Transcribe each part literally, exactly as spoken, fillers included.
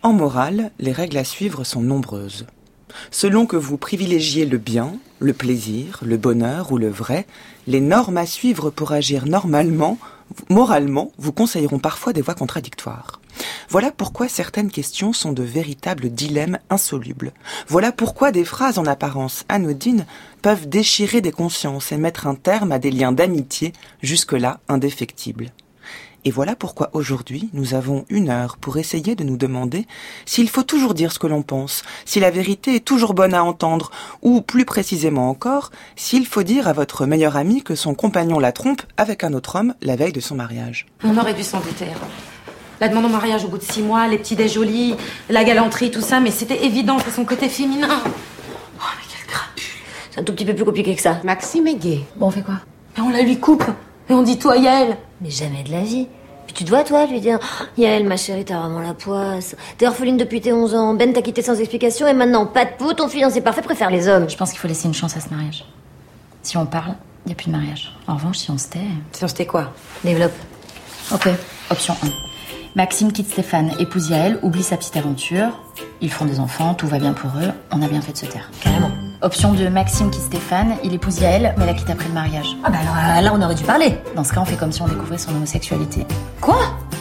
En morale, les règles à suivre sont nombreuses. Selon que vous privilégiez le bien, le plaisir, le bonheur ou le vrai, les normes à suivre pour agir normalement, moralement, vous conseilleront parfois des voies contradictoires. Voilà pourquoi certaines questions sont de véritables dilemmes insolubles. Voilà pourquoi des phrases en apparence anodines peuvent déchirer des consciences et mettre un terme à des liens d'amitié jusque-là indéfectibles. Et voilà pourquoi aujourd'hui, nous avons une heure pour essayer de nous demander s'il faut toujours dire ce que l'on pense, si la vérité est toujours bonne à entendre, ou plus précisément encore, s'il faut dire à votre meilleur ami que son compagnon la trompe avec un autre homme la veille de son mariage. On aurait dû s'en douter. La demande en mariage au bout de six mois, les petits déj jolis, la galanterie, tout ça, mais c'était évident, c'est son côté féminin. Oh, mais quel crapule. C'est un tout petit peu plus compliqué que ça. Maxime est gay. Bon, on fait quoi? Et on la lui coupe, et on dit toi, Yael. Mais jamais de la vie. Puis tu dois, toi, lui dire oh, Yael, ma chérie, t'as vraiment la poisse. T'es orpheline depuis tes onze ans. Ben t'a quitté sans explication et maintenant, pas de peau, ton fiancé parfait préfère les hommes. Je pense qu'il faut laisser une chance à ce mariage. Si on parle, il n'y a plus de mariage. En revanche, si on se tait... Si on se tait quoi? Développe. Ok, option un. Maxime quitte Stéphane, épouse Yael, oublie sa petite aventure. Ils feront des enfants, tout va bien pour eux. On a bien fait de se taire. Carrément. Option deux, Maxime quitte Stéphane, il épouse Yael, mais la quitte après le mariage. Ah bah alors là, on aurait dû parler. Dans ce cas, on fait comme si on découvrait son homosexualité. Quoi?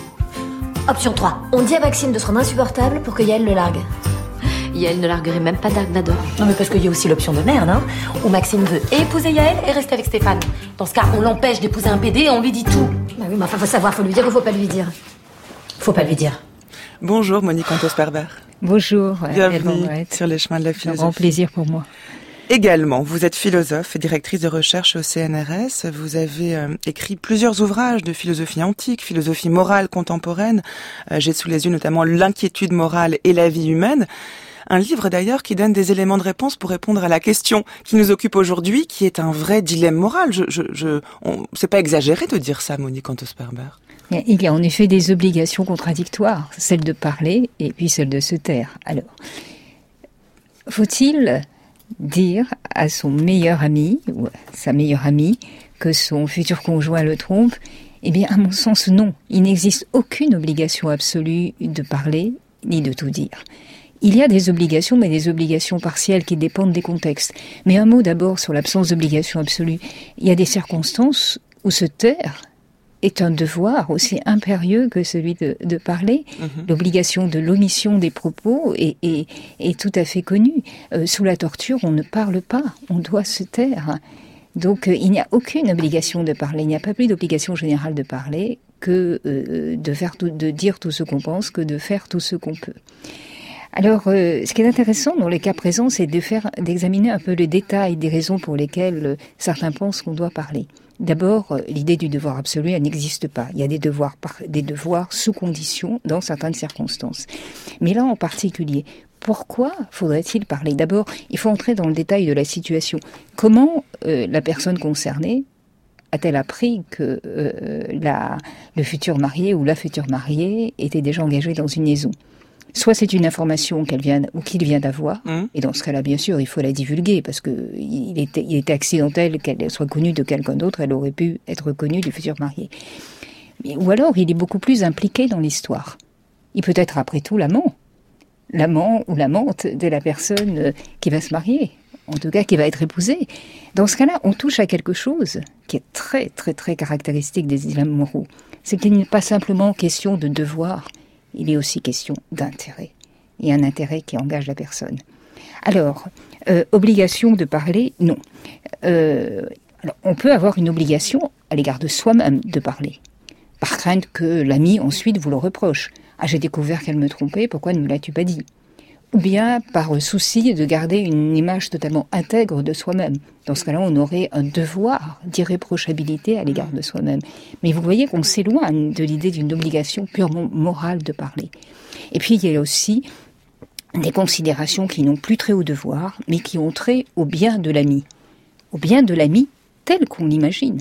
Option trois. On dit à Maxime de se rendre insupportable pour que Yael le largue. Yael ne larguerait même pas Dark Nador. Non mais parce qu'il y a aussi l'option de merde, hein, où Maxime veut épouser Yael et rester avec Stéphane. Dans ce cas, on l'empêche d'épouser un P D et on lui dit tout. Bah oui, mais enfin, faut savoir, faut lui dire ou faut pas lui dire? Faut pas lui dire. Bonjour Monique Antos-Perber. Bonjour. Bienvenue sur les chemins de la philosophie. C'est un grand plaisir pour moi. Également, vous êtes philosophe et directrice de recherche au C N R S. Vous avez euh, écrit plusieurs ouvrages de philosophie antique, philosophie morale contemporaine. Euh, j'ai sous les yeux notamment L'inquiétude morale et la vie humaine. Un livre d'ailleurs qui donne des éléments de réponse pour répondre à la question qui nous occupe aujourd'hui, qui est un vrai dilemme moral. Je, je, je, on, c'est pas exagéré de dire ça, Monique Antos-Perber. Il y a en effet des obligations contradictoires, celle de parler et puis celle de se taire. Alors, faut-il dire à son meilleur ami ou à sa meilleure amie que son futur conjoint le trompe? Eh bien, à mon sens, non. Il n'existe aucune obligation absolue de parler ni de tout dire. Il y a des obligations, mais des obligations partielles qui dépendent des contextes. Mais un mot d'abord sur l'absence d'obligation absolue. Il y a des circonstances où se taire est un devoir aussi impérieux que celui de, de parler. Mmh. L'obligation de l'omission des propos est, est, est tout à fait connue. Euh, sous la torture, on ne parle pas, on doit se taire. Donc euh, il n'y a aucune obligation de parler, il n'y a pas plus d'obligation générale de parler que euh, de, faire tout, de dire tout ce qu'on pense, que de faire tout ce qu'on peut. Alors, euh, ce qui est intéressant dans les cas présents, c'est de faire, d'examiner un peu le détail des raisons pour lesquelles euh, certains pensent qu'on doit parler. D'abord, euh, l'idée du devoir absolu, elle n'existe pas. Il y a des devoirs, par, des devoirs sous condition dans certaines circonstances. Mais là, en particulier, pourquoi faudrait-il parler? D'abord, il faut entrer dans le détail de la situation. Comment euh, la personne concernée a-t-elle appris que euh, la, le futur marié ou la future mariée était déjà engagé dans une liaison? Soit c'est une information qu'elle vient ou qu'il vient d'avoir, mmh. et dans ce cas-là, bien sûr, il faut la divulguer parce que il était, il était accidentel qu'elle soit connue de quelqu'un d'autre. Elle aurait pu être connue du futur marié. Mais, ou alors, il est beaucoup plus impliqué dans l'histoire. Il peut être après tout l'amant, l'amant ou l'amante de la personne qui va se marier, en tout cas qui va être épousée. Dans ce cas-là, on touche à quelque chose qui est très, très, très caractéristique des dilemmes moraux. C'est qu'il n'est pas simplement question de devoir. Il est aussi question d'intérêt. Il y a un intérêt qui engage la personne. Alors, euh, obligation de parler, non. Euh, alors, on peut avoir une obligation à l'égard de soi-même de parler, par crainte que l'ami ensuite vous le reproche. « Ah, j'ai découvert qu'elle me trompait, pourquoi ne me l'as-tu pas dit ?» Ou bien par souci de garder une image totalement intègre de soi-même. Dans ce cas-là, on aurait un devoir d'irréprochabilité à l'égard de soi-même. Mais vous voyez qu'on s'éloigne de l'idée d'une obligation purement morale de parler. Et puis, il y a aussi des considérations qui n'ont plus trait au devoir, mais qui ont trait au bien de l'ami. Au bien de l'ami tel qu'on l'imagine.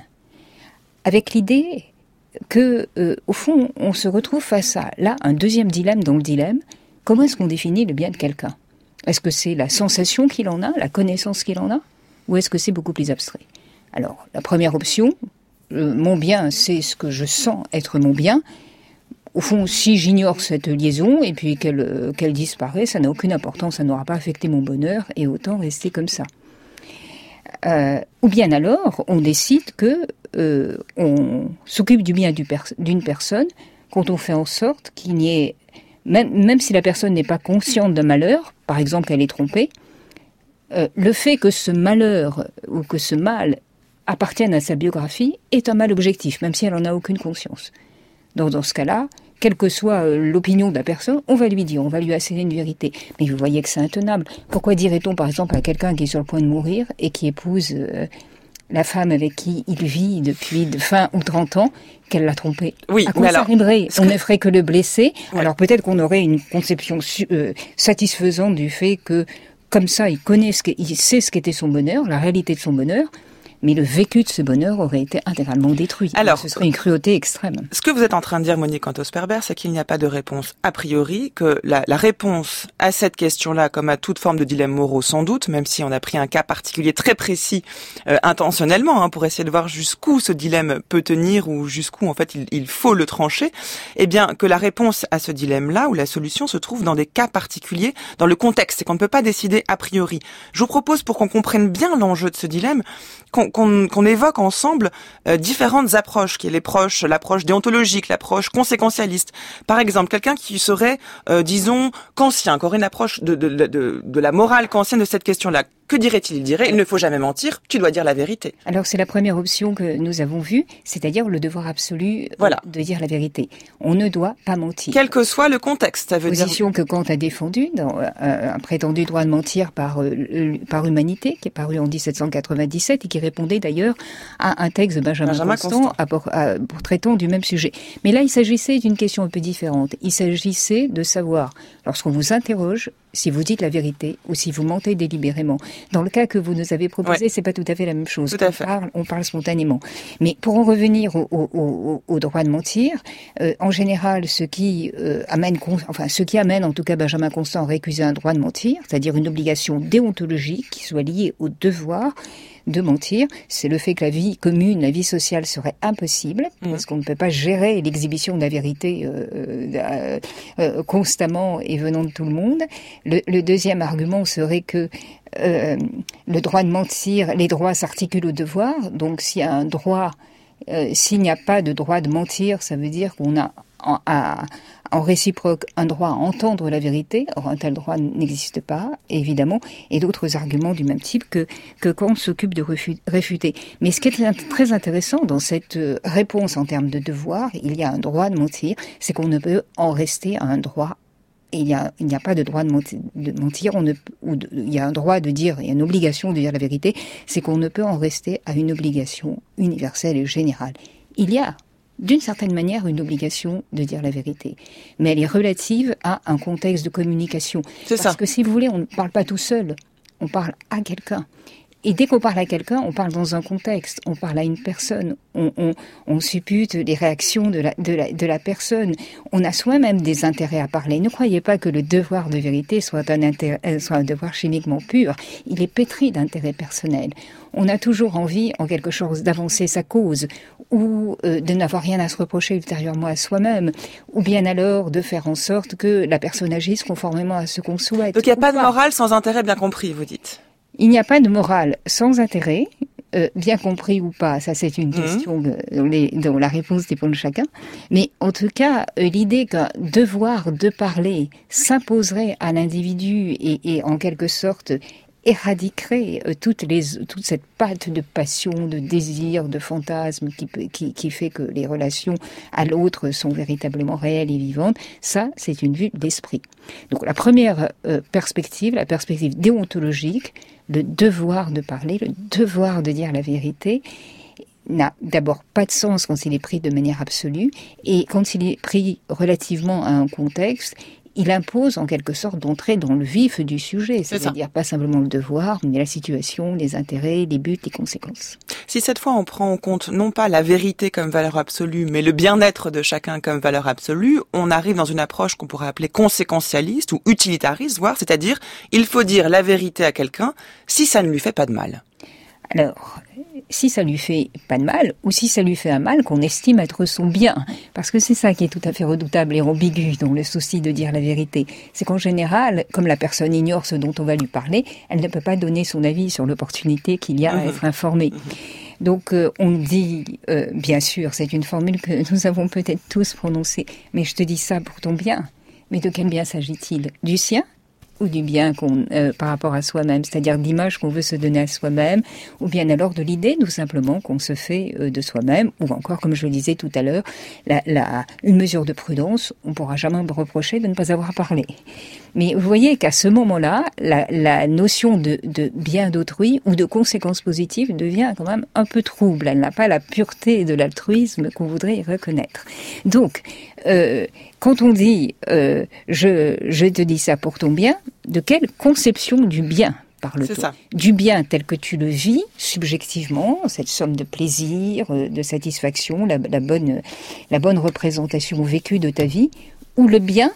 Avec l'idée que, euh, au fond, on se retrouve face à, là, un deuxième dilemme dans le dilemme. Comment est-ce qu'on définit le bien de quelqu'un? Est-ce que c'est la sensation qu'il en a, la connaissance qu'il en a, ou est-ce que c'est beaucoup plus abstrait? Alors, la première option, euh, mon bien, c'est ce que je sens être mon bien. au fond, si j'ignore cette liaison et puis qu'elle, euh, qu'elle disparaît, ça n'a aucune importance, ça n'aura pas affecté mon bonheur et autant rester comme ça. Euh, ou bien alors, on décide que euh, on s'occupe du bien du pers- d'une personne quand on fait en sorte qu'il n'y ait, même, même si la personne n'est pas consciente d'un malheur, par exemple qu'elle est trompée, euh, le fait que ce malheur ou que ce mal appartienne à sa biographie est un mal objectif, même si elle n'en a aucune conscience. Donc dans ce cas-là, quelle que soit l'opinion de la personne, on va lui dire, on va lui asséner une vérité. Mais vous voyez que c'est intenable. Pourquoi dirait-on, par exemple, à quelqu'un qui est sur le point de mourir et qui épouse euh, la femme avec qui il vit depuis vingt ou trente ans, qu'elle l'a trompé? Oui, à quoi mais ça alors, arriverait? On que... ne ferait que le blesser. Ouais. Alors peut-être qu'on aurait une conception su- euh, satisfaisante du fait que, comme ça, il connaît ce qu'il sait ce qu'était son bonheur, la réalité de son bonheur. Mais le vécu de ce bonheur aurait été intégralement détruit. Alors, ce serait une cruauté extrême. Ce que vous êtes en train de dire, Monique Cantos-Perber, c'est qu'il n'y a pas de réponse a priori, que la, la réponse à cette question-là, comme à toute forme de dilemme moraux sans doute, même si on a pris un cas particulier très précis euh, intentionnellement, hein, pour essayer de voir jusqu'où ce dilemme peut tenir ou jusqu'où en fait il, il faut le trancher, eh bien que la réponse à ce dilemme-là ou la solution se trouve dans des cas particuliers, dans le contexte, c'est qu'on ne peut pas décider a priori. Je vous propose, pour qu'on comprenne bien l'enjeu de ce dilemme, qu'on Qu'on, qu'on évoque ensemble euh, différentes approches, qui est l'approche, l'approche déontologique, l'approche conséquentialiste. Par exemple, quelqu'un qui serait, euh, disons, kantien, qui aurait une approche de, de, de, de la morale kantienne de cette question-là. Que dirait-il? Il dirait, il ne faut jamais mentir, tu dois dire la vérité. Alors c'est la première option que nous avons vue, c'est-à-dire le devoir absolu voilà. de dire la vérité. On ne doit pas mentir. Quel que soit le contexte, ça veut Position dire... que Kant a défendue dans euh, un prétendu droit de mentir par, euh, par Humanité, qui est paru en dix-sept cent quatre-vingt-dix-sept et qui répondait d'ailleurs à un texte de Benjamin, Benjamin Constant, Constant. À, pour, à, pour traitant du même sujet. Mais là, il s'agissait d'une question un peu différente. Il s'agissait de savoir, lorsqu'on vous interroge, si vous dites la vérité ou si vous mentez délibérément. Dans le cas que vous nous avez proposé, ouais. c'est pas tout à fait la même chose. Tout à on fait. parle, on parle spontanément. Mais pour en revenir au, au, au, au droit de mentir, euh, en général, ce qui euh, amène, enfin, ce qui amène en tout cas Benjamin Constant à récuser un droit de mentir, c'est-à-dire une obligation déontologique qui soit liée au devoir de mentir, c'est le fait que la vie commune, la vie sociale serait impossible, mmh. parce qu'on ne peut pas gérer l'exhibition de la vérité euh, euh, euh, constamment et venant de tout le monde. Le, le deuxième argument serait que euh, le droit de mentir, les droits s'articulent au devoir, donc s'il y a un droit, euh, s'il n'y a pas de droit de mentir, ça veut dire qu'on a en, à, en réciproque un droit à entendre la vérité. Or, un tel droit n'existe pas, évidemment, et d'autres arguments du même type que, que Kant s'occupe de réfuter. Mais ce qui est très intéressant dans cette réponse en termes de devoir, il y a un droit de mentir, c'est qu'on ne peut en rester à un droit. Il n'y a, il n'y a pas de droit de mentir, de mentir on ne, ou de, il y a un droit de dire, il y a une obligation de dire la vérité, c'est qu'on ne peut en rester à une obligation universelle et générale. Il y a d'une certaine manière, une obligation de dire la vérité. Mais elle est relative à un contexte de communication. C'est Parce ça. que si vous voulez, on ne parle pas tout seul, on parle à quelqu'un. Et dès qu'on parle à quelqu'un, on parle dans un contexte, on parle à une personne, on, on, on suppute les réactions de la, de, la, de la personne, on a soi-même des intérêts à parler. Ne croyez pas que le devoir de vérité soit un, intérêt, soit un devoir chimiquement pur, il est pétri d'intérêts personnels. On a toujours envie, en quelque chose, d'avancer sa cause, ou euh, de n'avoir rien à se reprocher ultérieurement à soi-même, ou bien alors de faire en sorte que la personne agisse conformément à ce qu'on souhaite. Donc il n'y a pas de morale sans intérêt, bien compris, vous dites. Il n'y a pas de morale sans intérêt, euh, bien compris ou pas, ça c'est une mmh. question de, dont, les, dont la réponse dépend de chacun. Mais en tout cas, euh, l'idée qu'un devoir de parler s'imposerait à l'individu et, et en quelque sorte éradiquerait euh, toutes les, toute cette patte de passion, de désir, de fantasme qui, qui, qui fait que les relations à l'autre sont véritablement réelles et vivantes, ça c'est une vue d'esprit. Donc la première euh, perspective, la perspective déontologique, le devoir de parler, le devoir de dire la vérité, n'a d'abord pas de sens quand il est pris de manière absolue, et quand il est pris relativement à un contexte, il impose en quelque sorte d'entrer dans le vif du sujet, c'est-à-dire pas simplement le devoir, mais la situation, les intérêts, les buts, les conséquences. Si cette fois on prend en compte non pas la vérité comme valeur absolue, mais le bien-être de chacun comme valeur absolue, on arrive dans une approche qu'on pourrait appeler conséquentialiste ou utilitariste, voire, c'est-à-dire il faut dire la vérité à quelqu'un si ça ne lui fait pas de mal. Alors, si ça lui fait pas de mal, ou si ça lui fait un mal qu'on estime être son bien. Parce que c'est ça qui est tout à fait redoutable et ambigu dans le souci de dire la vérité. C'est qu'en général, comme la personne ignore ce dont on va lui parler, elle ne peut pas donner son avis sur l'opportunité qu'il y a à être informée. Donc euh, on dit, euh, bien sûr, c'est une formule que nous avons peut-être tous prononcée, mais je te dis ça pour ton bien. Mais de quel bien s'agit-il ? Du sien ? Ou du bien qu'on, euh, par rapport à soi-même, c'est-à-dire d'image qu'on veut se donner à soi-même, ou bien alors de l'idée, tout simplement, qu'on se fait euh, de soi-même, ou encore, comme je le disais tout à l'heure, la, la, une mesure de prudence, on ne pourra jamais me reprocher de ne pas avoir parlé. Mais vous voyez qu'à ce moment-là, la, la notion de, de bien d'autrui ou de conséquences positives devient quand même un peu trouble. Elle n'a pas la pureté de l'altruisme qu'on voudrait y reconnaître. Donc, euh, quand on dit euh, je, je te dis ça pour ton bien, de quelle conception du bien parle-t-on ? Du bien tel que tu le vis subjectivement, cette somme de plaisir, de satisfaction, la, la, bonne, la bonne représentation vécue de ta vie, ou le bien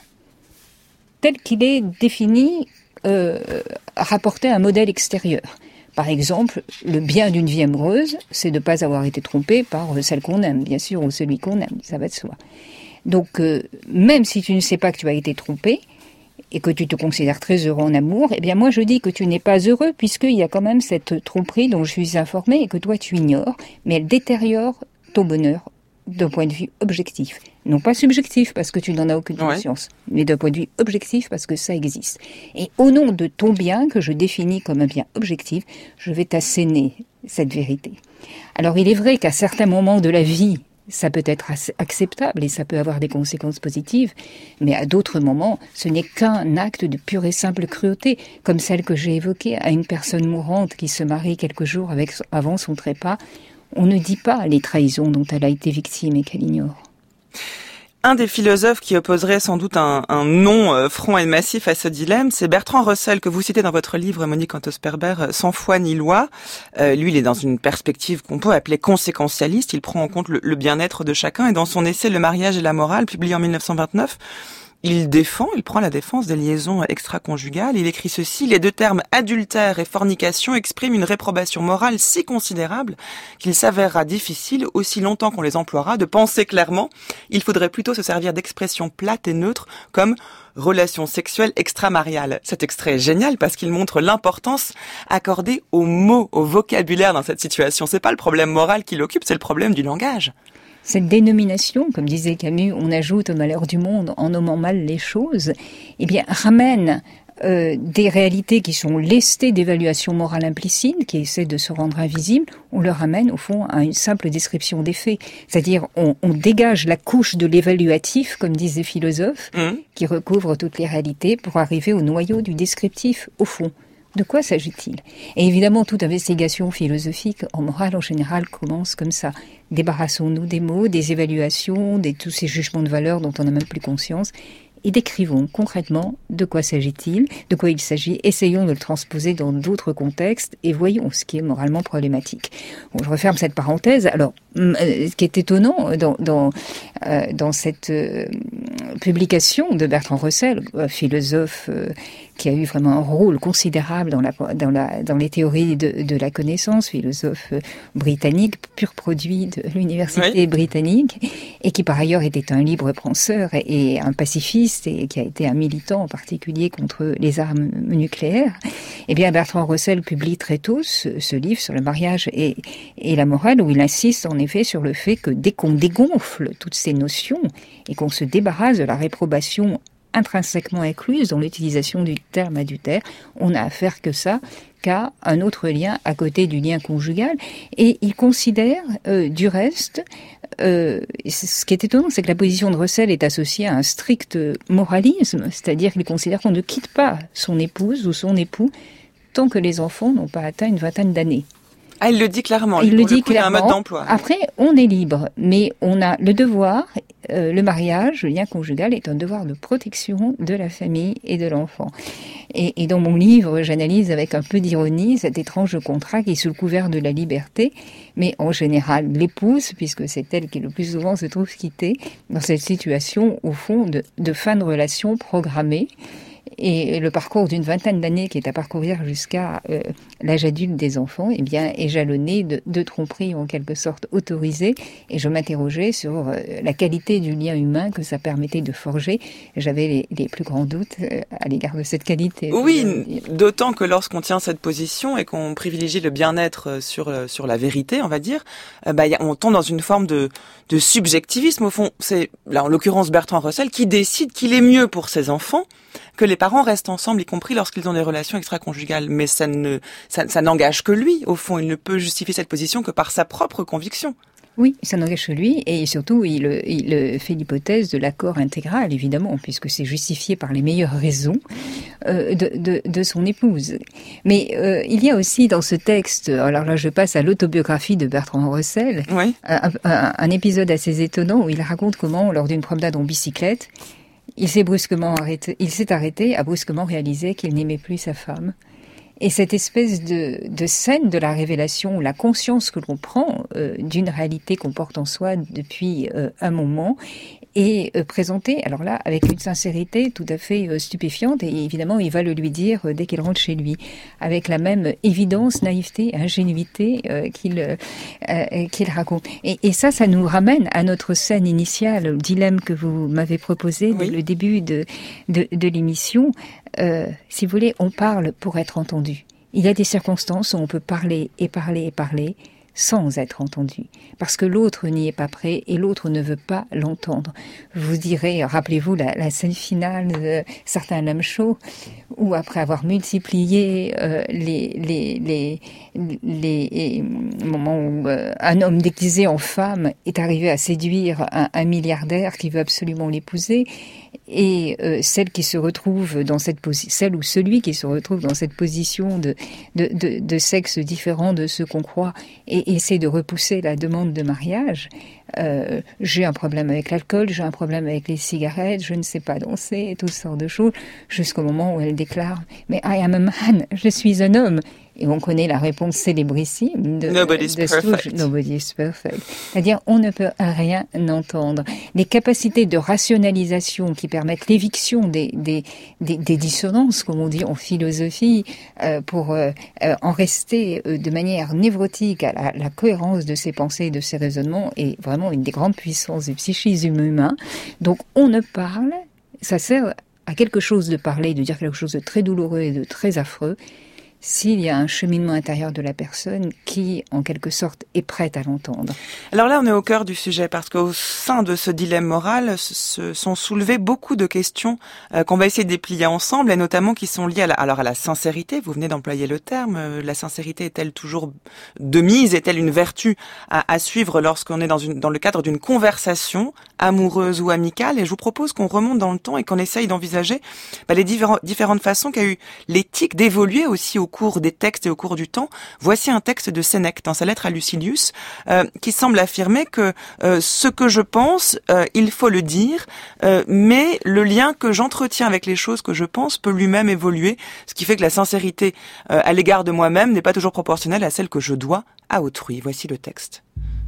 tel qu'il est défini, euh, rapporté à un modèle extérieur. Par exemple, le bien d'une vie amoureuse, c'est de ne pas avoir été trompé par celle qu'on aime, bien sûr, ou celui qu'on aime, ça va de soi. Donc, euh, même si tu ne sais pas que tu as été trompé, et que tu te considères très heureux en amour, eh bien moi je dis que tu n'es pas heureux, puisqu'il y a quand même cette tromperie dont je suis informée, et que toi tu ignores, mais elle détériore ton bonheur d'un point de vue objectif. Non pas subjectif, parce que tu n'en as aucune conscience, ouais. mais d'un point de vue objectif, parce que ça existe. Et au nom de ton bien, que je définis comme un bien objectif, je vais t'asséner cette vérité. Alors il est vrai qu'à certains moments de la vie, ça peut être acceptable et ça peut avoir des conséquences positives, mais à d'autres moments, ce n'est qu'un acte de pure et simple cruauté, comme celle que j'ai évoquée à une personne mourante qui se marie quelques jours avec, avant son trépas. On ne dit pas les trahisons dont elle a été victime et qu'elle ignore. Un des philosophes qui opposerait sans doute un, un non euh, franc et massif à ce dilemme, c'est Bertrand Russell, que vous citez dans votre livre, Monique Antosperber, Sans foi ni loi. Euh, lui, il est dans une perspective qu'on peut appeler conséquentialiste. Il prend en compte le, le bien-être de chacun. Et dans son essai « Le mariage et la morale », publié en mille neuf cent vingt-neuf, il défend, il prend la défense des liaisons extra-conjugales. Il écrit ceci: « Les deux termes adultère et fornication expriment une réprobation morale si considérable qu'il s'avérera difficile, aussi longtemps qu'on les emploiera, de penser clairement. Il faudrait plutôt se servir d'expressions plates et neutres comme relations sexuelles extramariales. » Cet extrait est génial parce qu'il montre l'importance accordée aux mots, au vocabulaire dans cette situation. C'est pas le problème moral qui l'occupe, c'est le problème du langage. Cette dénomination, comme disait Camus, on ajoute au malheur du monde en nommant mal les choses, eh bien, ramène euh, des réalités qui sont lestées d'évaluation morale implicite, qui essaient de se rendre invisibles, on le ramène au fond à une simple description des faits. C'est-à-dire, on, on dégage la couche de l'évaluatif, comme disent les philosophes, mmh. qui recouvre toutes les réalités pour arriver au noyau du descriptif, au fond. De quoi s'agit-il ? Et évidemment, toute investigation philosophique en morale, en général, commence comme ça. Débarrassons-nous des mots, des évaluations, de tous ces jugements de valeur dont on n'a même plus conscience, et décrivons concrètement de quoi s'agit-il, de quoi il s'agit, essayons de le transposer dans d'autres contextes, et voyons ce qui est moralement problématique. Bon, je referme cette parenthèse. Alors, ce qui est étonnant dans, dans, euh, dans cette euh, publication de Bertrand Russell, philosophe euh, qui a eu vraiment un rôle considérable dans, la, dans, la, dans les théories de, de la connaissance, philosophe britannique, pur produit de l'université oui. britannique, et qui par ailleurs était un libre penseur et, et un pacifiste, et qui a été un militant en particulier contre les armes nucléaires. Eh bien, Bertrand Russell publie très tôt ce, ce livre sur le mariage et, et la morale, où il insiste en effet sur le fait que dès qu'on dégonfle toutes ces notions et qu'on se débarrasse de la réprobation intrinsèquement incluse dans l'utilisation du terme adultère, on n'a affaire que ça, qu'à un autre lien à côté du lien conjugal. Et il considère, euh, du reste, euh, ce qui est étonnant, c'est que la position de Russell est associée à un strict moralisme, c'est-à-dire qu'il considère qu'on ne quitte pas son épouse ou son époux tant que les enfants n'ont pas atteint une vingtaine d'années. Ah, il le dit clairement. Il le dit coup, clairement. Il y a un mode d'emploi. Après, on est libre, mais on a le devoir, euh, le mariage, le lien conjugal est un devoir de protection de la famille et de l'enfant. Et, et dans mon livre, j'analyse avec un peu d'ironie cet étrange contrat qui est sous le couvert de la liberté, mais en général l'épouse, puisque c'est elle qui le plus souvent se trouve quittée, dans cette situation, au fond, de, de fin de relation programmée. Et le parcours d'une vingtaine d'années qui est à parcourir jusqu'à euh, l'âge adulte des enfants, eh bien, est jalonné de, de tromperies en quelque sorte autorisées. Et je m'interrogeais sur euh, la qualité du lien humain que ça permettait de forger. J'avais les, les plus grands doutes euh, à l'égard de cette qualité. Oui, d'autant que lorsqu'on tient cette position et qu'on privilégie le bien-être sur sur la vérité, on va dire, euh, bah, y a, on tombe dans une forme de de subjectivisme. Au fond, c'est là en l'occurrence Bertrand Russell qui décide qu'il est mieux pour ses enfants que les parents restent ensemble, y compris lorsqu'ils ont des relations extra-conjugales. Mais ça ne, ça, ça n'engage que lui. Au fond, il ne peut justifier cette position que par sa propre conviction. Oui, ça n'engage que lui, et surtout, il, il fait l'hypothèse de l'accord intégral, évidemment, puisque c'est justifié par les meilleures raisons euh, de, de, de son épouse. Mais euh, il y a aussi dans ce texte, alors là je passe à l'autobiographie de Bertrand Russell, oui. un, un, un épisode assez étonnant où il raconte comment, lors d'une promenade en bicyclette, il s'est brusquement arrêté, il s'est arrêté, a brusquement réalisé qu'il n'aimait plus sa femme. Et cette espèce de, de scène de la révélation, la conscience que l'on prend euh, d'une réalité qu'on porte en soi depuis euh, un moment, est euh, présentée, alors là, avec une sincérité tout à fait euh, stupéfiante. Et évidemment, il va le lui dire euh, dès qu'il rentre chez lui, avec la même évidence, naïveté, ingénuité euh, qu'il euh, euh, qu'il raconte. Et, et ça, ça nous ramène à notre scène initiale, le dilemme que vous m'avez proposé dès oui. le début de, de, de l'émission. Euh, si vous voulez, on parle pour être entendu. Il y a des circonstances où on peut parler et parler et parler sans être entendu, parce que l'autre n'y est pas prêt et l'autre ne veut pas l'entendre. Vous direz, rappelez-vous la, la scène finale de certains Lame Show, où après avoir multiplié euh, les, les, les, les, les moments où euh, un homme déguisé en femme est arrivé à séduire un, un milliardaire qui veut absolument l'épouser, et euh, celle qui se retrouve dans cette position, celle ou celui qui se retrouve dans cette position de, de, de, de sexe différent de ce qu'on croit et essaie de repousser la demande de mariage. Euh, j'ai un problème avec l'alcool, j'ai un problème avec les cigarettes, je ne sais pas danser, toutes sortes de choses, jusqu'au moment où elle déclare « Mais I am a man, je suis un homme ». Et on connaît la réponse célébrissime de, Nobody's de perfect. Nobody's perfect. C'est-à-dire, on ne peut rien entendre. Les capacités de rationalisation qui permettent l'éviction des, des, des, des dissonances, comme on dit en philosophie, euh, pour euh, en rester euh, de manière névrotique à la, la cohérence de ses pensées et de ses raisonnements, est vraiment une des grandes puissances du psychisme humain. Donc, on ne parle, ça sert à quelque chose de parler, de dire quelque chose de très douloureux et de très affreux, s'il y a un cheminement intérieur de la personne qui, en quelque sorte, est prête à l'entendre. Alors là, on est au cœur du sujet, parce qu'au sein de ce dilemme moral se sont soulevées beaucoup de questions euh, qu'on va essayer de déplier ensemble, et notamment qui sont liées à la, alors à la sincérité. Vous venez d'employer le terme. Euh, la sincérité est-elle toujours de mise? Est-elle une vertu à, à suivre lorsqu'on est dans, une, dans le cadre d'une conversation amoureuse ou amicale? Et je vous propose qu'on remonte dans le temps et qu'on essaye d'envisager bah, les différents, différentes façons qu'a eu l'éthique d'évoluer aussi au cours des textes et au cours du temps. Voici un texte de Sénèque dans sa lettre à Lucilius euh, qui semble affirmer que euh, ce que je pense, euh, il faut le dire, euh, mais le lien que j'entretiens avec les choses que je pense peut lui-même évoluer, ce qui fait que la sincérité euh, à l'égard de moi-même n'est pas toujours proportionnelle à celle que je dois à autrui. Voici le texte.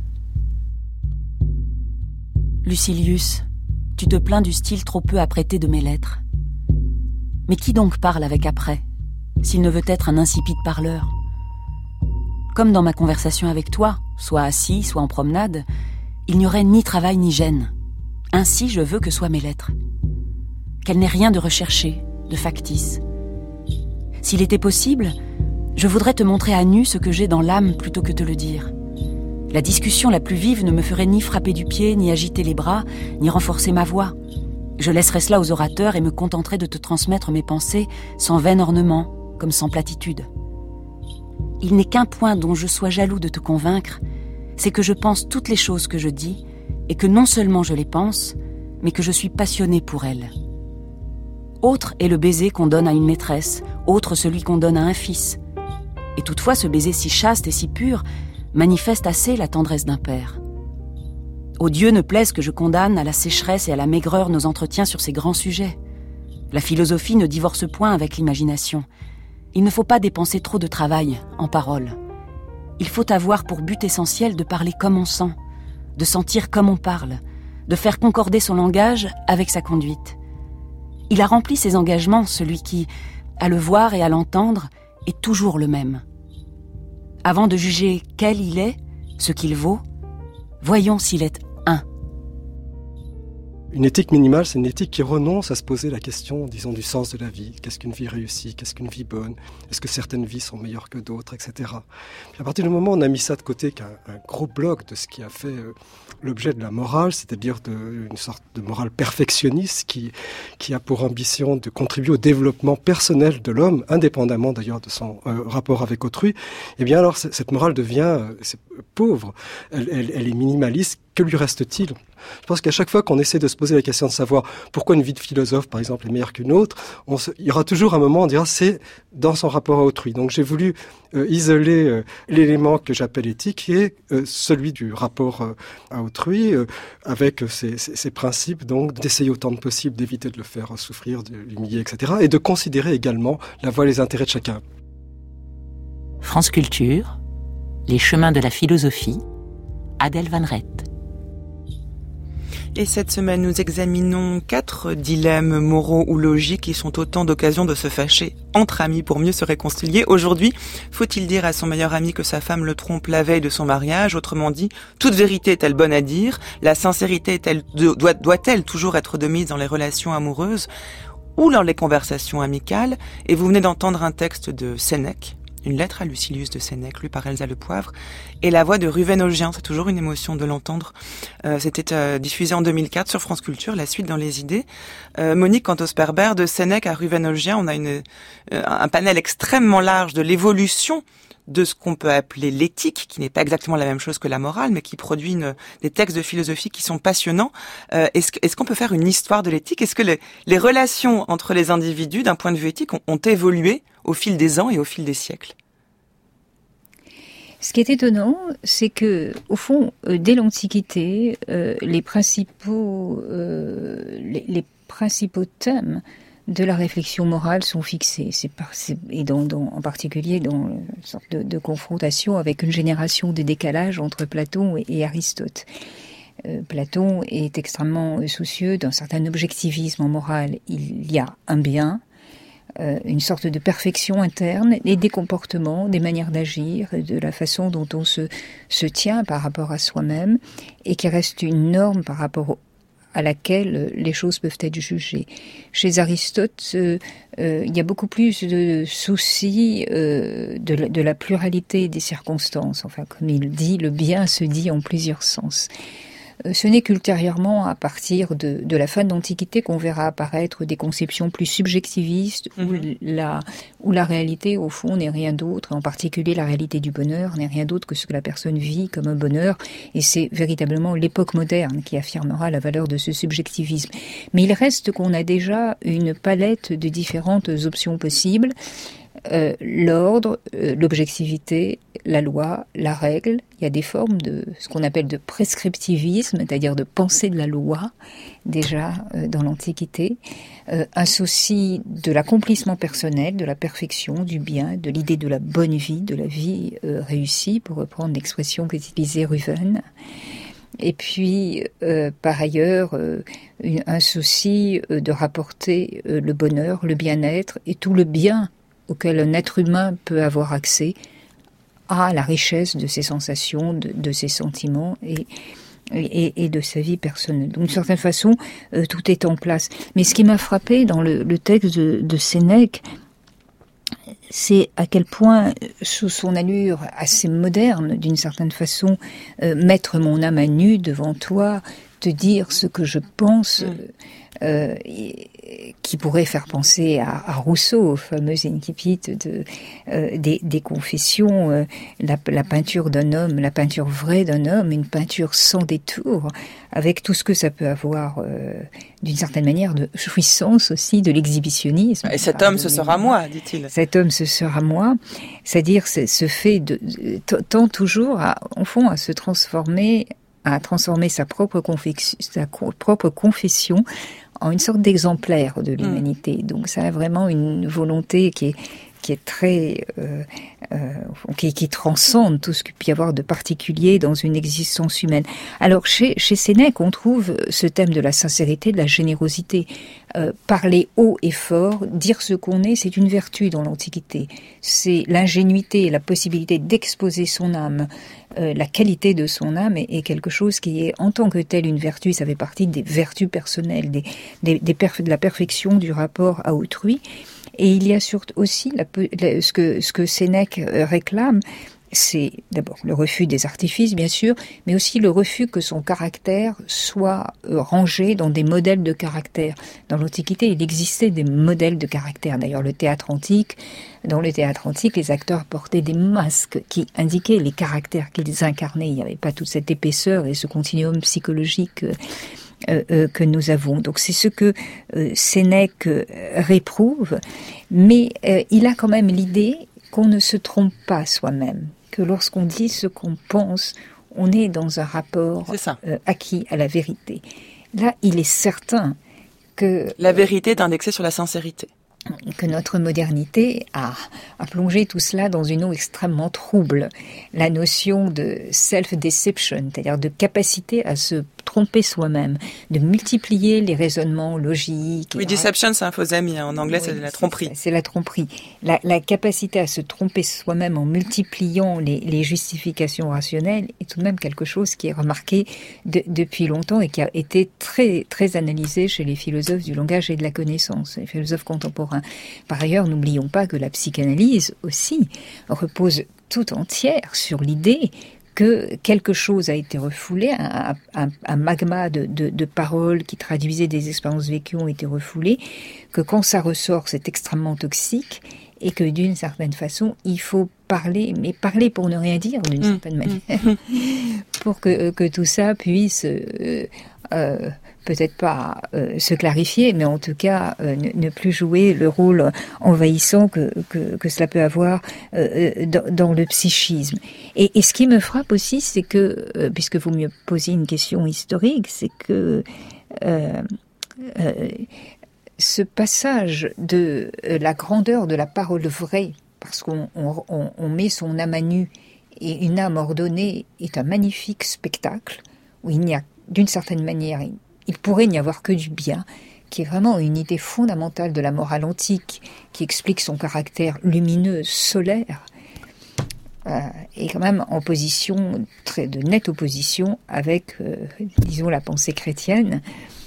Lucilius, tu te plains du style trop peu apprêté de mes lettres. Mais qui donc parle avec après, s'il ne veut être un insipide parleur? Comme dans ma conversation avec toi, soit assis, soit en promenade, il n'y aurait ni travail ni gêne. Ainsi, je veux que soient mes lettres. Qu'elles n'aient rien de recherché, de factice. S'il était possible, je voudrais te montrer à nu ce que j'ai dans l'âme plutôt que te le dire. La discussion la plus vive ne me ferait ni frapper du pied, ni agiter les bras, ni renforcer ma voix. Je laisserais cela aux orateurs et me contenterais de te transmettre mes pensées sans vain ornement, comme sans platitude. Il n'est qu'un point dont je sois jaloux de te convaincre, c'est que je pense toutes les choses que je dis, et que non seulement je les pense, mais que je suis passionné pour elles. Autre est le baiser qu'on donne à une maîtresse, autre celui qu'on donne à un fils. Et toutefois, ce baiser si chaste et si pur manifeste assez la tendresse d'un père. Au Dieu ne plaise que je condamne à la sécheresse et à la maigreur nos entretiens sur ces grands sujets. La philosophie ne divorce point avec l'imagination. Il ne faut pas dépenser trop de travail en paroles. Il faut avoir pour but essentiel de parler comme on sent, de sentir comme on parle, de faire concorder son langage avec sa conduite. Il a rempli ses engagements, celui qui, à le voir et à l'entendre, est toujours le même. Avant de juger quel il est, ce qu'il vaut, voyons s'il est un. Une éthique minimale, c'est une éthique qui renonce à se poser la question, disons, du sens de la vie. Qu'est-ce qu'une vie réussie? Qu'est-ce qu'une vie bonne? Est-ce que certaines vies sont meilleures que d'autres, et cetera. Puis à partir du moment où on a mis ça de côté, qu'un un gros bloc de ce qui a fait euh, l'objet de la morale, c'est-à-dire de, une sorte de morale perfectionniste qui, qui a pour ambition de contribuer au développement personnel de l'homme, indépendamment d'ailleurs de son euh, rapport avec autrui, eh bien alors cette morale devient euh, c'est pauvre, elle, elle, elle est minimaliste. Que lui reste-t-il? Je pense qu'à chaque fois qu'on essaie de se poser la question de savoir pourquoi une vie de philosophe, par exemple, est meilleure qu'une autre, on se, il y aura toujours un moment où on dira c'est dans son rapport à autrui. Donc j'ai voulu euh, isoler euh, l'élément que j'appelle éthique, qui est euh, celui du rapport euh, à autrui, euh, avec ces, ces, ces principes, donc d'essayer autant que possible d'éviter de le faire souffrir, de l'humilier, et cetera, et de considérer également la voie et les intérêts de chacun. France Culture, les chemins de la philosophie, Adèle Van Rett. Et cette semaine, nous examinons quatre dilemmes moraux ou logiques qui sont autant d'occasions de se fâcher entre amis pour mieux se réconcilier. Aujourd'hui, faut-il dire à son meilleur ami que sa femme le trompe la veille de son mariage? Autrement dit, toute vérité est-elle bonne à dire? La sincérité est-elle, doit, doit-elle toujours être de mise dans les relations amoureuses ou dans les conversations amicales? Et vous venez d'entendre un texte de Sénèque, une lettre à Lucilius de Sénèque, lue par Elsa Le Poivre, et la voix de Ruven-Augien. C'est toujours une émotion de l'entendre. Euh, c'était euh, diffusé en deux mille quatre sur France Culture, la suite dans les idées. Euh, Monique Cantos-Perber, de Sénèque à Ruven-Augien, on a une, euh, un panel extrêmement large de l'évolution de ce qu'on peut appeler l'éthique, qui n'est pas exactement la même chose que la morale, mais qui produit une, des textes de philosophie qui sont passionnants. Euh, est-ce, est-ce qu'on peut faire une histoire de l'éthique? Est-ce que les, les relations entre les individus, d'un point de vue éthique, ont, ont évolué au fil des ans et au fil des siècles? Ce qui est étonnant, c'est que, au fond, euh, dès l'Antiquité, euh, les principaux, euh, les, les principaux thèmes de la réflexion morale sont fixés. C'est par, c'est, et dans, dans, en particulier dans une sorte de, de confrontation avec une génération de décalage entre Platon et, et Aristote. Euh, Platon est extrêmement soucieux d'un certain objectivisme en morale. Il y a un bien, Euh, une sorte de perfection interne et des comportements, des manières d'agir, de la façon dont on se, se tient par rapport à soi-même et qui reste une norme par rapport au, à laquelle les choses peuvent être jugées. Chez Aristote, euh, euh, il y a beaucoup plus de soucis euh, de, la, de la pluralité des circonstances. Enfin, comme il dit, le bien se dit en plusieurs sens. Ce n'est qu'ultérieurement, à partir de, de la fin de l'Antiquité, qu'on verra apparaître des conceptions plus subjectivistes, mmh. où, la, où la réalité, au fond, n'est rien d'autre, en particulier la réalité du bonheur, n'est rien d'autre que ce que la personne vit comme un bonheur, et c'est véritablement l'époque moderne qui affirmera la valeur de ce subjectivisme. Mais il reste qu'on a déjà une palette de différentes options possibles, Euh, l'ordre, euh, l'objectivité, la loi, la règle. Il y a des formes de ce qu'on appelle de prescriptivisme, c'est-à-dire de pensée de la loi, déjà euh, dans l'Antiquité. Euh, un souci de l'accomplissement personnel, de la perfection, du bien, de l'idée de la bonne vie, de la vie euh, réussie, pour reprendre l'expression qu'utilisait Ruven. Et puis, euh, par ailleurs, euh, une, un souci euh, de rapporter euh, le bonheur, le bien-être et tout le bien auquel un être humain peut avoir accès à la richesse de ses sensations, de, de ses sentiments et, et, et de sa vie personnelle. Donc, d'une certaine façon, euh, tout est en place. Mais ce qui m'a frappé dans le, le texte de, de Sénèque, c'est à quel point, sous son allure assez moderne, d'une certaine façon, euh, mettre mon âme à nu devant toi, te dire ce que je pense, euh, et, qui pourrait faire penser à, à Rousseau, au fameux incipit de, euh, des, des confessions, euh, la, la peinture d'un homme, la peinture vraie d'un homme, une peinture sans détour, avec tout ce que ça peut avoir, euh, d'une certaine manière, de jouissance aussi, de l'exhibitionnisme. Et cet homme, ce sera moi, dit-il. Cet homme, ce sera moi, c'est-à-dire ce fait de, tend toujours, à, en fond, à se transformer, à transformer sa propre, confection, sa propre confession en une sorte d'exemplaire de l'humanité. Mmh. Donc ça a vraiment une volonté qui est, qui est très, euh, euh, qui, qui transcende tout ce qu'il peut y avoir de particulier dans une existence humaine. Alors chez, chez Sénèque, on trouve ce thème de la sincérité, de la générosité. Euh, parler haut et fort, dire ce qu'on est, c'est une vertu dans l'Antiquité. C'est l'ingénuité, la possibilité d'exposer son âme, euh, la qualité de son âme est, est quelque chose qui est en tant que tel une vertu. Ça fait partie des vertus personnelles, des, des, des perf- de la perfection du rapport à autrui. Et il y a surtout aussi la, la, ce que ce que Sénèque réclame, c'est d'abord le refus des artifices, bien sûr, mais aussi le refus que son caractère soit rangé dans des modèles de caractère. Dans l'Antiquité, il existait des modèles de caractère. D'ailleurs, le théâtre antique, dans le théâtre antique, les acteurs portaient des masques qui indiquaient les caractères qu'ils incarnaient. Il n'y avait pas toute cette épaisseur et ce continuum psychologique Euh, euh, que nous avons. Donc c'est ce que euh, Sénèque euh, réprouve, mais euh, il a quand même l'idée qu'on ne se trompe pas soi-même, que lorsqu'on dit ce qu'on pense, on est dans un rapport euh, acquis à la vérité. Là, il est certain que... La vérité est indexée sur la sincérité. Que notre modernité a, a plongé tout cela dans une eau extrêmement trouble. La notion de self-deception, c'est-à-dire de capacité à se tromper soi-même, de multiplier les raisonnements logiques. Oui, deception, c'est un faux ami. En anglais, oui, c'est la tromperie. C'est, c'est la tromperie. La, la capacité à se tromper soi-même en multipliant les, les justifications rationnelles est tout de même quelque chose qui est remarqué de, depuis longtemps et qui a été très, très analysé chez les philosophes du langage et de la connaissance, les philosophes contemporains. Par ailleurs, n'oublions pas que la psychanalyse aussi repose tout entière sur l'idée que quelque chose a été refoulé, un, un, un magma de, de, de paroles qui traduisaient des expériences vécues ont été refoulées, que quand ça ressort, c'est extrêmement toxique et que d'une certaine façon, il faut parler, mais parler pour ne rien dire d'une mmh, certaine manière, mmh. pour que, que tout ça puisse... Euh, euh, peut-être pas euh, se clarifier, mais en tout cas euh, ne, ne plus jouer le rôle envahissant que, que, que cela peut avoir euh, dans, dans le psychisme. Et, et ce qui me frappe aussi, c'est que, euh, puisque vous me posez une question historique, c'est que euh, euh, ce passage de euh, la grandeur de la parole vraie, parce qu'on on, on, on met son âme à nu et une âme ordonnée, est un magnifique spectacle où il n'y a d'une certaine manière... Il pourrait n'y avoir que du bien, qui est vraiment une idée fondamentale de la morale antique, qui explique son caractère lumineux, solaire, euh, et quand même en position, très, de nette opposition avec, euh, disons, la pensée chrétienne,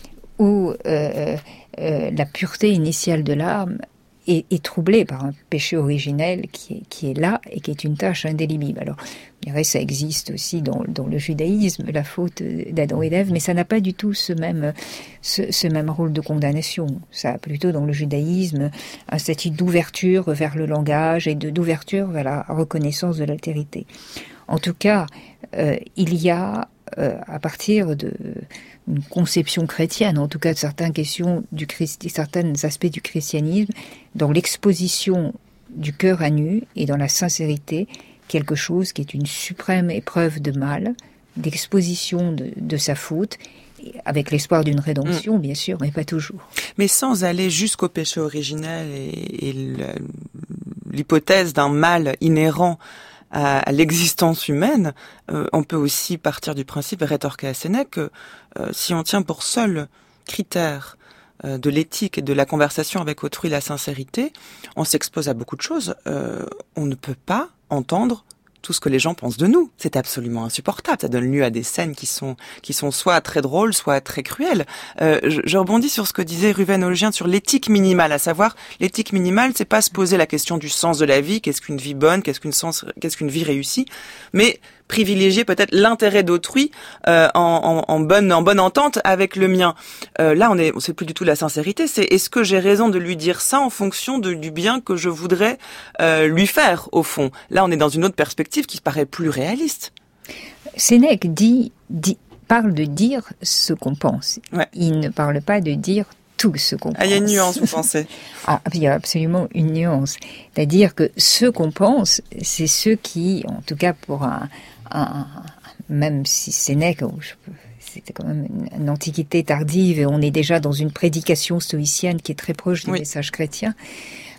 où euh, euh, la pureté initiale de l'âme est, est troublée par un péché originel qui est, qui est là et qui est une tâche indélébile. Alors, je dirais, ça existe aussi dans, dans le judaïsme, la faute d'Adam et d'Ève, mais ça n'a pas du tout ce même, ce, ce même rôle de condamnation. Ça a plutôt dans le judaïsme un statut d'ouverture vers le langage et de, d'ouverture vers la reconnaissance de l'altérité. En tout cas, euh, il y a, euh, à partir de une conception chrétienne, en tout cas de certaines questions du Christ, certains aspects du christianisme, dans l'exposition du cœur à nu et dans la sincérité, quelque chose qui est une suprême épreuve de mal, d'exposition de, de sa faute, avec l'espoir d'une rédemption, mmh. bien sûr, mais pas toujours. Mais sans aller jusqu'au péché originel et, et l'hypothèse d'un mal inhérent à, à l'existence humaine, euh, on peut aussi partir du principe, et rétorquer à Sénèque, que euh, si on tient pour seul critère euh, de l'éthique et de la conversation avec autrui la sincérité, on s'expose à beaucoup de choses. Euh, on ne peut pas entendre tout ce que les gens pensent de nous. C'est absolument insupportable. Ça donne lieu à des scènes qui sont qui sont soit très drôles, soit très cruelles. Euh, je, je rebondis sur ce que disait Ruven Olgien sur l'éthique minimale, à savoir l'éthique minimale, c'est pas se poser la question du sens de la vie, qu'est-ce qu'une vie bonne, qu'est-ce qu'une sens, qu'est-ce qu'une vie réussie, mais privilégier peut-être l'intérêt d'autrui euh, en, en, en bonne en bonne entente avec le mien. Euh, là, on est, c'est plus du tout la sincérité. C'est est-ce que j'ai raison de lui dire ça en fonction de, du bien que je voudrais euh, lui faire au fond. Là, on est dans une autre perspective qui paraît plus réaliste. Sénèque dit, dit parle de dire ce qu'on pense. Ouais. Il ne parle pas de dire tout ce qu'on pense. Ah, il y a une nuance, vous pensez? Ah, il y a absolument une nuance. C'est-à-dire que ce qu'on pense, c'est ceux qui, en tout cas pour un, un même si Sénèque, c'était quand même une, une antiquité tardive et on est déjà dans une prédication stoïcienne qui est très proche du oui. message chrétien.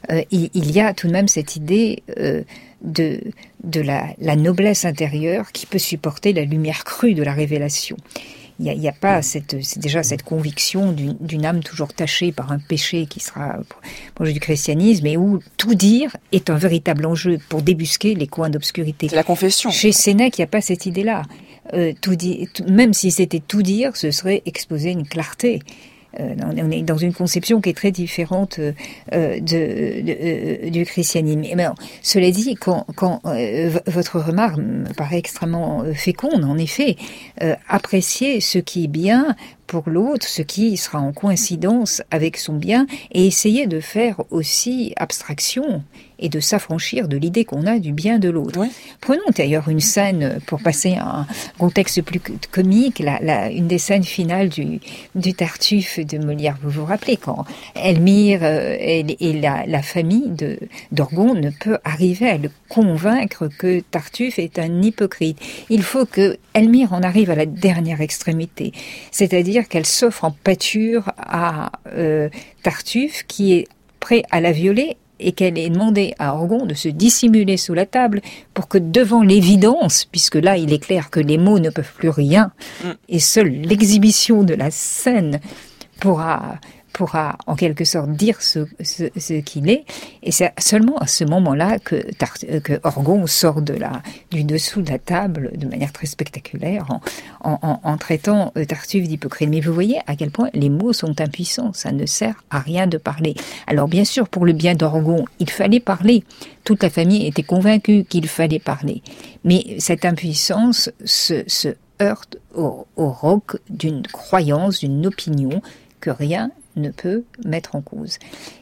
euh, il, il y a tout de même cette idée euh, de, de la, la noblesse intérieure qui peut supporter la lumière crue de la révélation. Il n'y a, il y a pas cette, c'est déjà cette conviction d'une, d'une âme toujours tachée par un péché qui sera proche du christianisme et où tout dire est un véritable enjeu pour débusquer les coins d'obscurité. C'est la confession. Chez Sénèque, il n'y a pas cette idée-là. Euh, tout dit, tout, même si c'était tout dire, ce serait exposer une clarté. Euh, on est dans une conception qui est très différente euh, de, de, de, du christianisme. Mais ben, cela dit, quand, quand euh, v- votre remarque me paraît extrêmement féconde, en effet, euh, apprécier ce qui est bien pour l'autre, ce qui sera en coïncidence avec son bien, et essayer de faire aussi abstraction et de s'affranchir de l'idée qu'on a du bien de l'autre. Ouais. Prenons d'ailleurs une scène, pour passer à un contexte plus comique, la, la, une des scènes finales du, du Tartuffe de Molière. Vous vous rappelez quand Elmire euh, et, et la, la famille de, d'Orgon ne peut arriver à le convaincre que Tartuffe est un hypocrite. Il faut que Elmire en arrive à la dernière extrémité, c'est-à-dire qu'elle s'offre en pâture à euh, Tartuffe qui est prêt à la violer et qu'elle ait demandé à Orgon de se dissimuler sous la table pour que devant l'évidence, puisque là il est clair que les mots ne peuvent plus rien, mm. et seule l'exhibition de la scène pourra, pourra en quelque sorte dire ce, ce, ce qu'il est, et c'est seulement à ce moment-là que, Tart- que Orgon sort de la, du dessous de la table de manière très spectaculaire en, en, en, en traitant Tartuffe d'hypocrite. Mais vous voyez à quel point les mots sont impuissants, ça ne sert à rien de parler. Alors bien sûr, pour le bien d'Orgon, il fallait parler. Toute la famille était convaincue qu'il fallait parler. Mais cette impuissance se, se heurte au, au roc d'une croyance, d'une opinion que rien ne peut mettre en cause.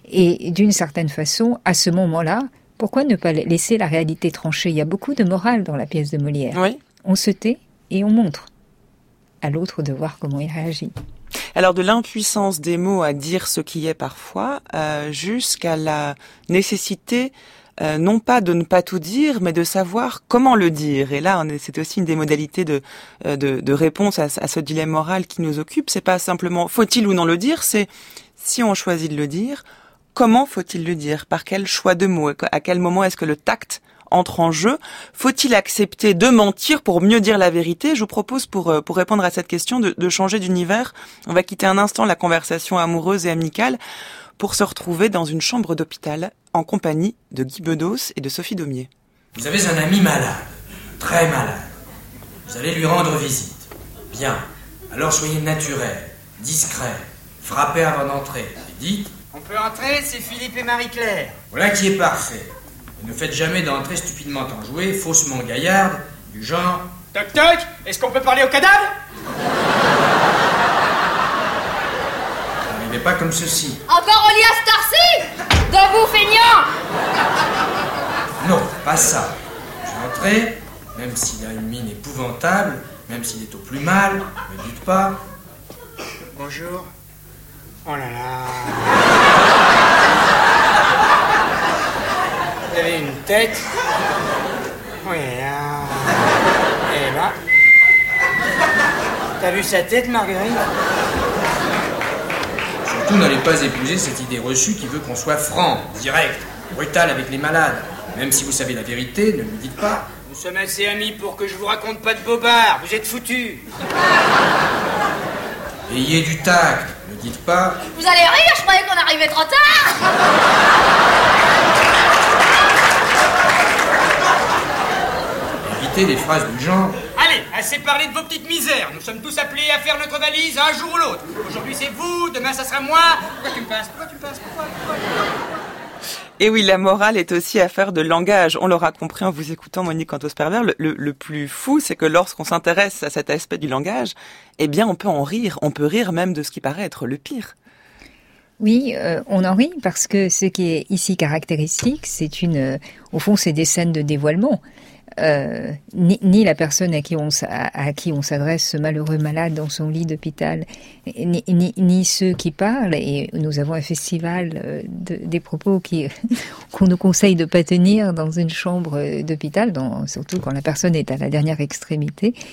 Et d'une certaine façon, à ce moment-là, pourquoi ne pas laisser la réalité trancher ? Il y a beaucoup de morale dans la pièce de Molière. Oui. On se tait et on montre à l'autre de voir comment il réagit. Alors de l'impuissance des mots à dire ce qui est parfois, euh, jusqu'à la nécessité Euh, non pas de ne pas tout dire, mais de savoir comment le dire. Et là, on est, c'est aussi une des modalités de, de, de réponse à, à ce dilemme moral qui nous occupe. C'est pas simplement faut-il ou non le dire, c'est si on choisit de le dire, comment faut-il le dire ? Par quel choix de mots ? À quel moment est-ce que le tact entre en jeu ? Faut-il accepter de mentir pour mieux dire la vérité ? Je vous propose, pour, pour répondre à cette question, de, de changer d'univers. On va quitter un instant la conversation amoureuse et amicale pour se retrouver dans une chambre d'hôpital en compagnie de Guy Bedos et de Sophie Daumier. Vous avez un ami malade, très malade. Vous allez lui rendre visite. Bien. Alors soyez naturel, discret, frappez avant d'entrer. Et dites... On peut entrer, c'est Philippe et Marie-Claire. Voilà qui est parfait. Et ne faites jamais d'entrée stupidement enjouée, faussement gaillarde, du genre... Toc toc, est-ce qu'on peut parler au cadavre ? N'arrivez pas comme ceci. Encore Olias Tarsi ? Debout, feignant ! Non, pas ça. Vous entrez, même s'il a une mine épouvantable, même s'il est au plus mal, ne dites pas... Bonjour. Oh là là. Vous avez une tête. Oh là là. Et là. T'as vu sa tête, Marguerite ? Surtout, n'allez pas épouser cette idée reçue qui veut qu'on soit franc, direct, brutal avec les malades. Même si vous savez la vérité, ne lui dites pas. Nous sommes assez amis pour que je vous raconte pas de bobards. Vous êtes foutus. Ayez du tact, ne dites pas. Vous allez rire, je croyais qu'on arrivait trop tard. Évitez les phrases du genre. Allez, assez parlé de vos petites misères. Nous sommes tous appelés à faire notre valise un jour ou l'autre. Aujourd'hui c'est vous, demain ça sera moi. Pourquoi tu me passes ? Pourquoi tu me passes ? Pourquoi, pourquoi, pourquoi Et oui, la morale est aussi affaire de langage. On l'aura compris en vous écoutant, Monique Cantos-Pervers. Le, le, le plus fou, c'est que lorsqu'on s'intéresse à cet aspect du langage, eh bien, on peut en rire. On peut rire même de ce qui paraît être le pire. Oui, euh, on en rit parce que ce qui est ici caractéristique, c'est une, euh, au fond, c'est des scènes de dévoilement. Euh, ni, ni la personne à qui on à, à qui on s'adresse, ce malheureux malade dans son lit d'hôpital, ni, ni, ni ceux qui parlent. Et nous avons un festival de, des propos qui qu'on nous conseille de pas tenir dans une chambre d'hôpital, dans, surtout quand la personne est à la dernière extrémité.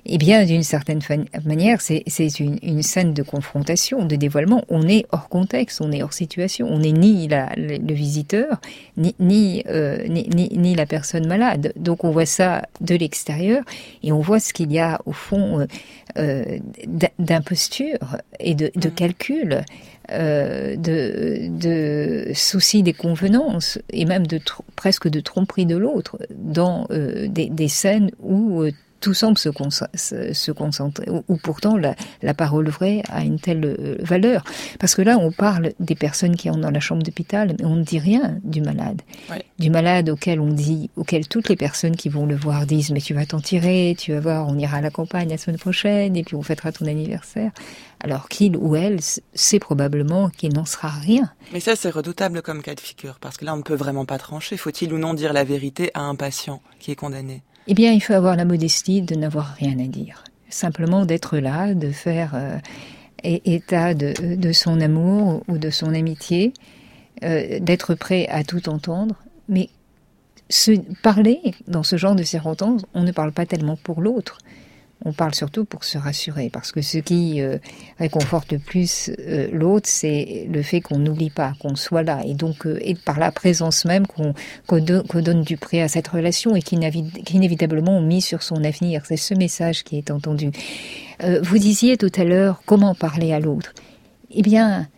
Eh bien, d'une certaine manière, c'est, c'est une, une scène de confrontation, de dévoilement. On est hors contexte, on est hors situation. On n'est ni la, le, le visiteur, ni, ni, euh, ni, ni, ni la personne malade. Donc, on voit ça de l'extérieur et on voit ce qu'il y a, au fond, euh, euh, d'imposture et de, de calcul. Euh, de, de soucis des convenances et même de tr- presque de tromperie de l'autre dans euh, des, des scènes où euh, tout semble se, con- se, se concentrer, où, où pourtant la, la parole vraie a une telle euh, valeur. Parce que là, on parle des personnes qui sont dans la chambre d'hôpital, mais on ne dit rien du malade. Ouais. Du malade auquel on dit, auquel toutes les personnes qui vont le voir disent « mais tu vas t'en tirer, tu vas voir, on ira à la campagne la semaine prochaine et puis on fêtera ton anniversaire ». Alors qu'il ou elle sait probablement qu'il n'en sera rien. Mais ça, c'est redoutable comme cas de figure, parce que là, on ne peut vraiment pas trancher. Faut-il ou non dire la vérité à un patient qui est condamné ? Eh bien, il faut avoir la modestie de n'avoir rien à dire. Simplement d'être là, de faire euh, état de, de son amour ou de son amitié, euh, d'être prêt à tout entendre. Mais se parler dans ce genre de circonstances, on ne parle pas tellement pour l'autre. On parle surtout pour se rassurer, parce que ce qui euh, réconforte le plus euh, l'autre, c'est le fait qu'on n'oublie pas, qu'on soit là, et donc euh, et par la présence même qu'on, qu'on, do, qu'on donne du prix à cette relation et qu'inévitablement on mise sur son avenir. C'est ce message qui est entendu. Euh, vous disiez tout à l'heure comment parler à l'autre. Eh bien,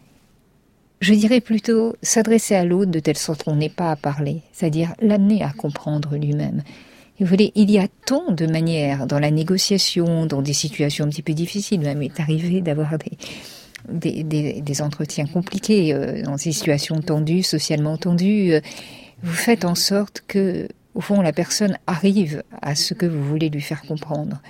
je dirais plutôt s'adresser à l'autre de telle sorte qu'on n'ait pas à parler, c'est-à-dire l'amener à comprendre lui-même. Vous voyez, il y a tant de manières dans la négociation, dans des situations un petit peu difficiles. Même est arrivé d'avoir des, des, des, des entretiens compliqués, euh, dans des situations tendues, socialement tendues. Euh, vous faites en sorte que, au fond, la personne arrive à ce que vous voulez lui faire comprendre.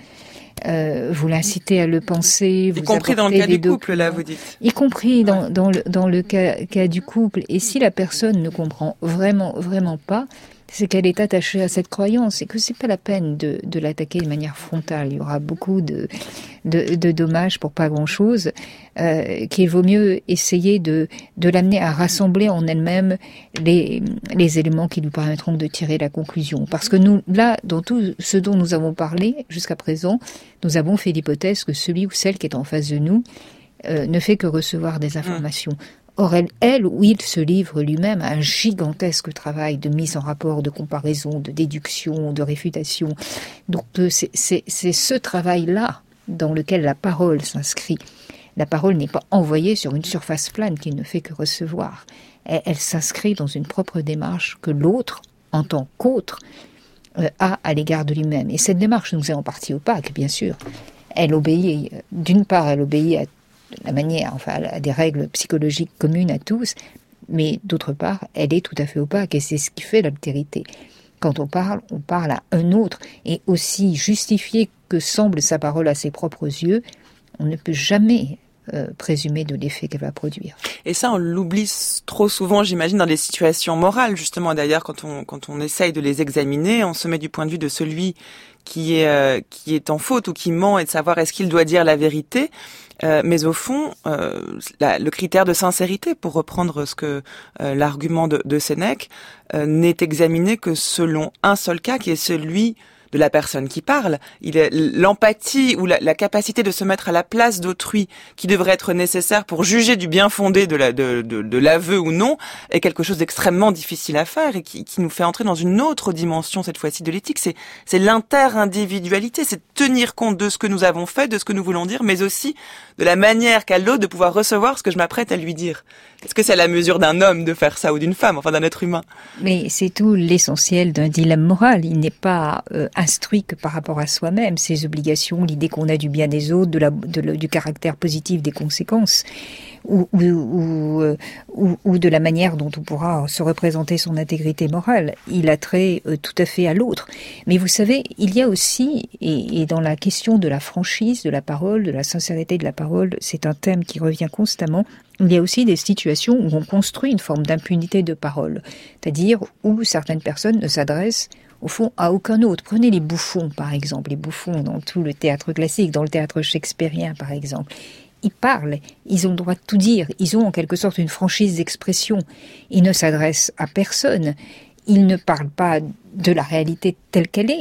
Euh, vous l'incitez à le penser. Y compris dans le cas du couple, là, vous dites. Y compris dans, ouais. dans le, dans le cas, cas du couple. Et si la personne ne comprend vraiment, vraiment pas, c'est qu'elle est attachée à cette croyance et que c'est pas la peine de, de l'attaquer de manière frontale. Il y aura beaucoup de, de, de dommages pour pas grand-chose, euh, qu'il vaut mieux essayer de, de l'amener à rassembler en elle-même les, les éléments qui lui permettront de tirer la conclusion. Parce que nous, là, dans tout ce dont nous avons parlé jusqu'à présent, nous avons fait l'hypothèse que celui ou celle qui est en face de nous euh, ne fait que recevoir des informations. Mmh. Or, elle, elle ou il se livre lui-même à un gigantesque travail de mise en rapport, de comparaison, de déduction, de réfutation. Donc, c'est, c'est, c'est ce travail-là dans lequel la parole s'inscrit. La parole n'est pas envoyée sur une surface plane qui ne fait que recevoir. Elle, elle s'inscrit dans une propre démarche que l'autre, en tant qu'autre, euh, a à l'égard de lui-même. Et cette démarche nous est en partie opaque, bien sûr. Elle obéit, d'une part, elle obéit à la manière, enfin, à des règles psychologiques communes à tous, mais d'autre part, elle est tout à fait opaque et c'est ce qui fait l'altérité. Quand on parle, on parle à un autre et aussi justifié que semble sa parole à ses propres yeux, on ne peut jamais euh, présumer de l'effet qu'elle va produire. Et ça, on l'oublie trop souvent, j'imagine, dans des situations morales, justement. D'ailleurs, quand on, quand on essaye de les examiner, on se met du point de vue de celui qui est, euh, qui est en faute ou qui ment et de savoir est-ce qu'il doit dire la vérité. Euh, mais au fond, euh, la, le critère de sincérité, pour reprendre ce que euh, l'argument de, de Sénèque, euh, n'est examiné que selon un seul cas, qui est celui de la personne qui parle. Il est l'empathie ou la, la capacité de se mettre à la place d'autrui, qui devrait être nécessaire pour juger du bien fondé de, la, de, de, de l'aveu ou non, est quelque chose d'extrêmement difficile à faire et qui, qui nous fait entrer dans une autre dimension, cette fois-ci, de l'éthique. C'est, c'est l'inter-individualité, c'est tenir compte de ce que nous avons fait, de ce que nous voulons dire, mais aussi de la manière qu'a l'autre de pouvoir recevoir ce que je m'apprête à lui dire. Est-ce que c'est à la mesure d'un homme de faire ça ou d'une femme, enfin d'un être humain ? Mais c'est tout l'essentiel d'un dilemme moral. Il n'est pas euh, instruit que par rapport à soi-même, ses obligations, l'idée qu'on a du bien des autres, de la, de la, du caractère positif des conséquences, ou, ou, ou, euh, ou, ou de la manière dont on pourra se représenter son intégrité morale. Il a trait euh, tout à fait à l'autre. Mais vous savez, il y a aussi, et, et dans la question de la franchise de la parole, de la sincérité de la parole, c'est un thème qui revient constamment. Il y a aussi des situations où on construit une forme d'impunité de parole, c'est-à-dire où certaines personnes ne s'adressent au fond à aucun autre. Prenez les bouffons, par exemple, les bouffons dans tout le théâtre classique, dans le théâtre shakespearien, par exemple. Ils parlent, ils ont le droit de tout dire, ils ont en quelque sorte une franchise d'expression. Ils ne s'adressent à personne, ils ne parlent pas de la réalité telle qu'elle est.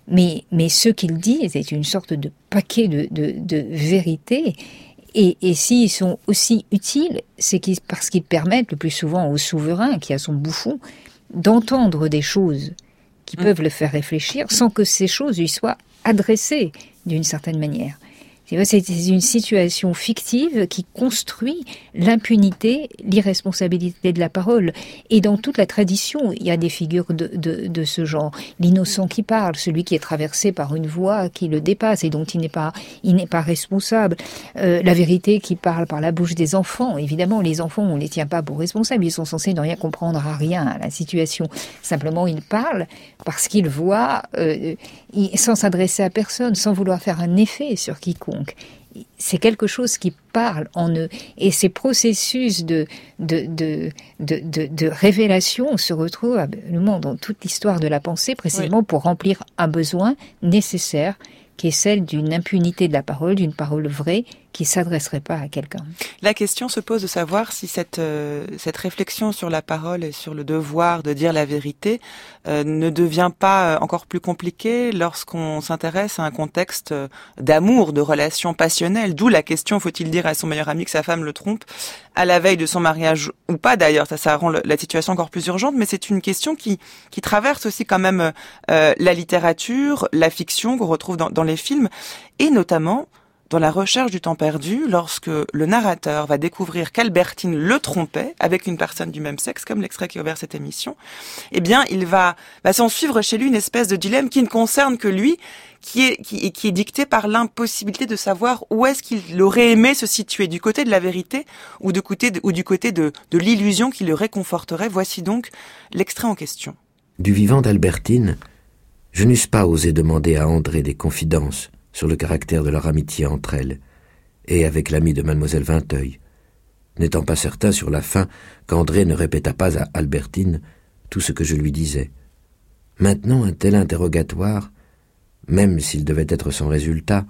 Mais, mais ce qu'il dit est une sorte de paquet de, de, de vérités. Et, et s'ils sont aussi utiles, c'est qu'ils, parce qu'ils permettent le plus souvent au souverain, qui a son bouffon, d'entendre des choses qui mmh. peuvent le faire réfléchir sans que ces choses lui soient adressées d'une certaine manière. C'est une situation fictive qui construit l'impunité, l'irresponsabilité de la parole. Et dans toute la tradition, il y a des figures de, de, de ce genre. L'innocent qui parle, celui qui est traversé par une voix qui le dépasse et dont il n'est pas, il n'est pas responsable. Euh, la vérité qui parle par la bouche des enfants. Évidemment, les enfants, on ne les tient pas pour responsables. Ils sont censés ne rien comprendre à rien à la situation. Simplement, ils parlent parce qu'ils voient, euh, sans s'adresser à personne, sans vouloir faire un effet sur quiconque. C'est quelque chose qui parle en eux. Et ces processus de, de, de, de, de, de révélation se retrouvent absolument dans toute l'histoire de la pensée, précisément oui. pour remplir un besoin nécessaire, qui est celle d'une impunité de la parole, d'une parole vraie, qui ne s'adresserait pas à quelqu'un. La question se pose de savoir si cette, euh, cette réflexion sur la parole et sur le devoir de dire la vérité euh, ne devient pas encore plus compliquée lorsqu'on s'intéresse à un contexte d'amour, de relations passionnelles. D'où la question, faut-il dire à son meilleur ami que sa femme le trompe à la veille de son mariage ou pas d'ailleurs. Ça, ça rend le, la situation encore plus urgente, mais c'est une question qui, qui traverse aussi quand même euh, la littérature, la fiction qu'on retrouve dans, dans les films, et notamment dans la recherche du temps perdu, lorsque le narrateur va découvrir qu'Albertine le trompait avec une personne du même sexe, comme l'extrait qui a ouvert cette émission, eh bien, il va, va s'en suivre chez lui une espèce de dilemme qui ne concerne que lui, qui est, qui, qui est dicté par l'impossibilité de savoir où est-ce qu'il aurait aimé se situer, du côté de la vérité ou, de côté de, ou du côté de, de l'illusion qui le réconforterait. Voici donc l'extrait en question. Du vivant d'Albertine, je n'eusse pas osé demander à André des confidences sur le caractère de leur amitié entre elles, et avec l'ami de mademoiselle Vinteuil, n'étant pas certain sur la fin qu'André ne répéta pas à Albertine tout ce que je lui disais. Maintenant, un tel interrogatoire, même s'il devait être sans résultat,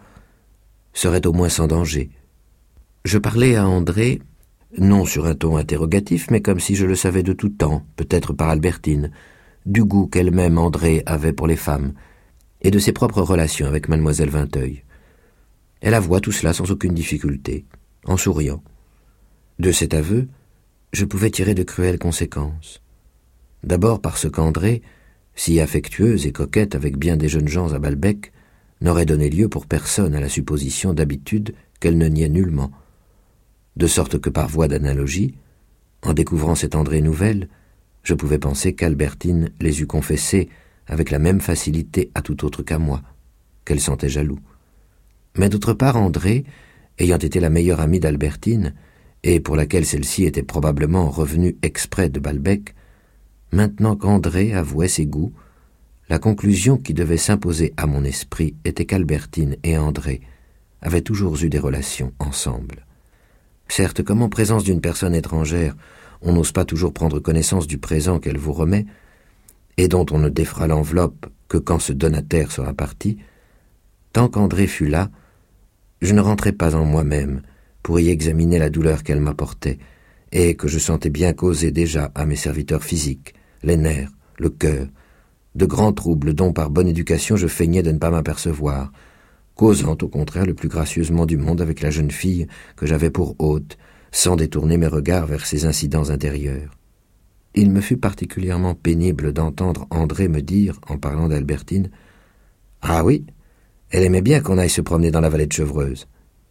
serait au moins sans danger. Je parlais à André, non sur un ton interrogatif, mais comme si je le savais de tout temps, peut-être par Albertine, du goût qu'elle-même, André, avait pour les femmes, et de ses propres relations avec mademoiselle Vinteuil. Elle avoua tout cela sans aucune difficulté, en souriant. De cet aveu, je pouvais tirer de cruelles conséquences. D'abord parce qu'André, si affectueuse et coquette avec bien des jeunes gens à Balbec, n'aurait donné lieu pour personne à la supposition d'habitude qu'elle ne niait nullement. De sorte que par voie d'analogie, en découvrant cette André nouvelle, je pouvais penser qu'Albertine les eût confessées avec la même facilité à tout autre qu'à moi, qu'elle sentait jaloux. Mais d'autre part, André, ayant été la meilleure amie d'Albertine, et pour laquelle celle-ci était probablement revenue exprès de Balbec, maintenant qu'André avouait ses goûts, la conclusion qui devait s'imposer à mon esprit était qu'Albertine et André avaient toujours eu des relations ensemble. Certes, comme en présence d'une personne étrangère, on n'ose pas toujours prendre connaissance du présent qu'elle vous remet, et dont on ne défera l'enveloppe que quand ce donataire sera parti, tant qu'André fut là, je ne rentrai pas en moi-même pour y examiner la douleur qu'elle m'apportait, et que je sentais bien causer déjà à mes serviteurs physiques, les nerfs, le cœur, de grands troubles dont par bonne éducation je feignais de ne pas m'apercevoir, causant au contraire le plus gracieusement du monde avec la jeune fille que j'avais pour hôte, sans détourner mes regards vers ces incidents intérieurs. Il me fut particulièrement pénible d'entendre André me dire, en parlant d'Albertine, « Ah oui, elle aimait bien qu'on aille se promener dans la vallée de Chevreuse. »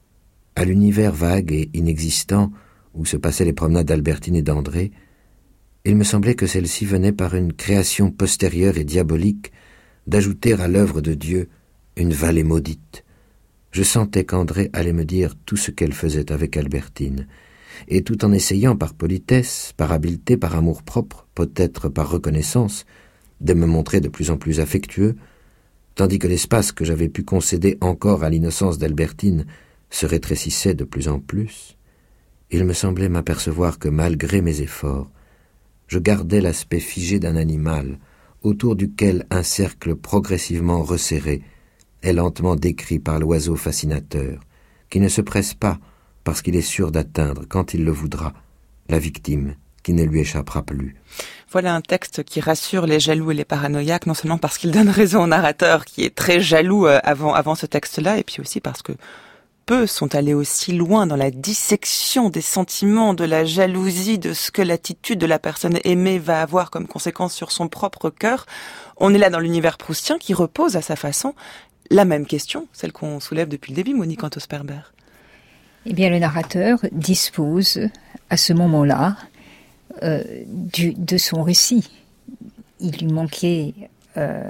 À l'univers vague et inexistant où se passaient les promenades d'Albertine et d'André, il me semblait que celle-ci venait par une création postérieure et diabolique d'ajouter à l'œuvre de Dieu une vallée maudite. Je sentais qu'André allait me dire tout ce qu'elle faisait avec Albertine, et tout en essayant par politesse, par habileté, par amour-propre, peut-être par reconnaissance, de me montrer de plus en plus affectueux, tandis que l'espace que j'avais pu concéder encore à l'innocence d'Albertine se rétrécissait de plus en plus, il me semblait m'apercevoir que malgré mes efforts, je gardais l'aspect figé d'un animal, autour duquel un cercle progressivement resserré est lentement décrit par l'oiseau fascinateur, qui ne se presse pas parce qu'il est sûr d'atteindre, quand il le voudra, la victime qui ne lui échappera plus. Voilà un texte qui rassure les jaloux et les paranoïaques, non seulement parce qu'il donne raison au narrateur qui est très jaloux avant, avant ce texte-là, et puis aussi parce que peu sont allés aussi loin dans la dissection des sentiments, de la jalousie, de ce que l'attitude de la personne aimée va avoir comme conséquence sur son propre cœur. On est là dans l'univers proustien qui repose à sa façon la même question, celle qu'on soulève depuis le début, Monique Antosperber. Eh bien, le narrateur dispose à ce moment-là Euh, du, de son récit. Il lui manquait euh,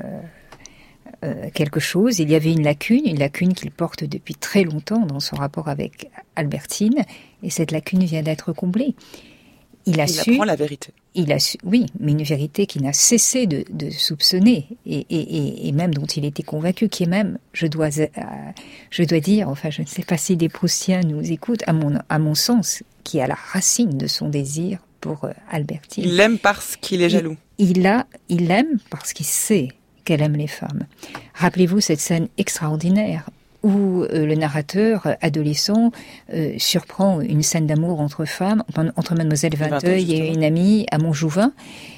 euh, quelque chose, il y avait une lacune, une lacune qu'il porte depuis très longtemps dans son rapport avec Albertine, et cette lacune vient d'être comblée. Il a il su, apprend la vérité. Il a su, oui, mais une vérité qu'il n'a cessé de, de soupçonner, et, et, et même dont il était convaincu, qui est même, je dois, euh, je dois dire, enfin je ne sais pas si des Proustiens nous écoutent, à mon, à mon sens, qui est à la racine de son désir pour Albertine. Il l'aime parce qu'il est jaloux. Il, il, a, il l'aime parce qu'il sait qu'elle aime les femmes. Rappelez-vous cette scène extraordinaire où euh, le narrateur adolescent euh, surprend une scène d'amour entre femmes, entre Mademoiselle Vinteuil et une amie à Montjouvin.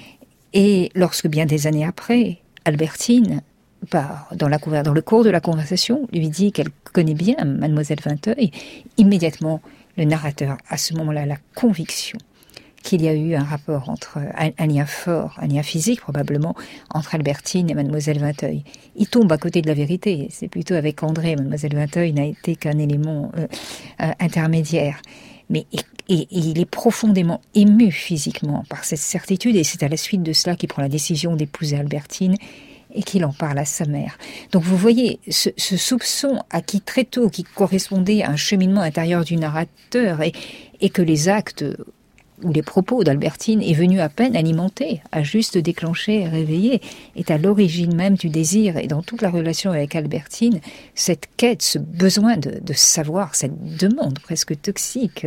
Et lorsque bien des années après, Albertine, par, dans, la, dans le cours de la conversation, lui dit qu'elle connaît bien Mademoiselle Vinteuil, immédiatement le narrateur, à ce moment-là, la conviction qu'il y a eu un rapport entre, un, un lien fort, un lien physique probablement, entre Albertine et Mademoiselle Vinteuil. Il tombe à côté de la vérité. C'est plutôt avec André. Mademoiselle Vinteuil n'a été qu'un élément euh, euh, intermédiaire. Mais et, et, et il est profondément ému physiquement par cette certitude, et c'est à la suite de cela qu'il prend la décision d'épouser Albertine et qu'il en parle à sa mère. Donc vous voyez, ce, ce soupçon acquis très tôt, qui correspondait à un cheminement intérieur du narrateur, et, et que les actes où les propos d'Albertine est venu à peine alimenter, à juste déclencher et réveiller, est à l'origine même du désir. Et dans toute la relation avec Albertine, cette quête, ce besoin de, de savoir, cette demande presque toxique,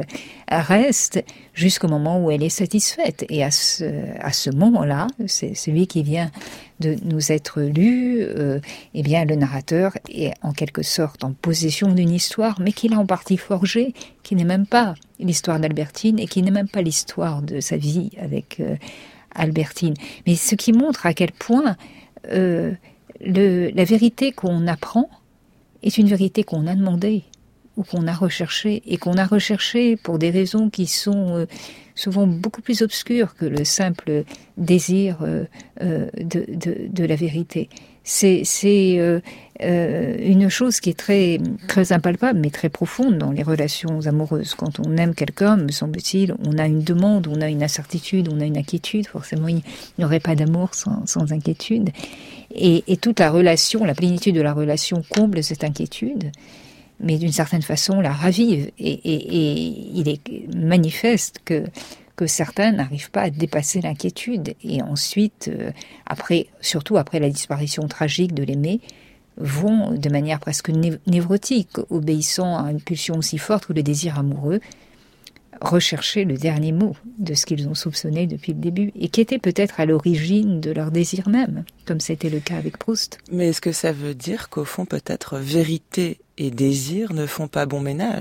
reste jusqu'au moment où elle est satisfaite. Et à ce, à ce moment-là, c'est celui qui vient de nous être lu, euh, eh bien le narrateur est en quelque sorte en possession d'une histoire, mais qu'il a en partie forgée, qui n'est même pas l'histoire d'Albertine et qui n'est même pas l'histoire de sa vie avec euh, Albertine. Mais ce qui montre à quel point euh, le, la vérité qu'on apprend est une vérité qu'on a demandée ou qu'on a recherchée, et qu'on a recherchée pour des raisons qui sont euh, souvent beaucoup plus obscures que le simple désir euh, euh, de, de, de la vérité. C'est, c'est euh, euh, une chose qui est très, très impalpable, mais très profonde dans les relations amoureuses. Quand on aime quelqu'un, me semble-t-il, on a une demande, on a une incertitude, on a une inquiétude. Forcément, il n'y aurait pas d'amour sans, sans inquiétude. Et, et toute la relation, la plénitude de la relation comble cette inquiétude, mais d'une certaine façon la ravive. Et, et, et il est manifeste que que certains n'arrivent pas à dépasser l'inquiétude, et ensuite, euh, après, surtout après la disparition tragique de l'aimé, vont de manière presque név- névrotique, obéissant à une pulsion aussi forte que le désir amoureux, rechercher le dernier mot de ce qu'ils ont soupçonné depuis le début, et qui était peut-être à l'origine de leur désir même, comme c'était le cas avec Proust. Mais est-ce que ça veut dire qu'au fond, peut-être, vérité et désir ne font pas bon ménage ?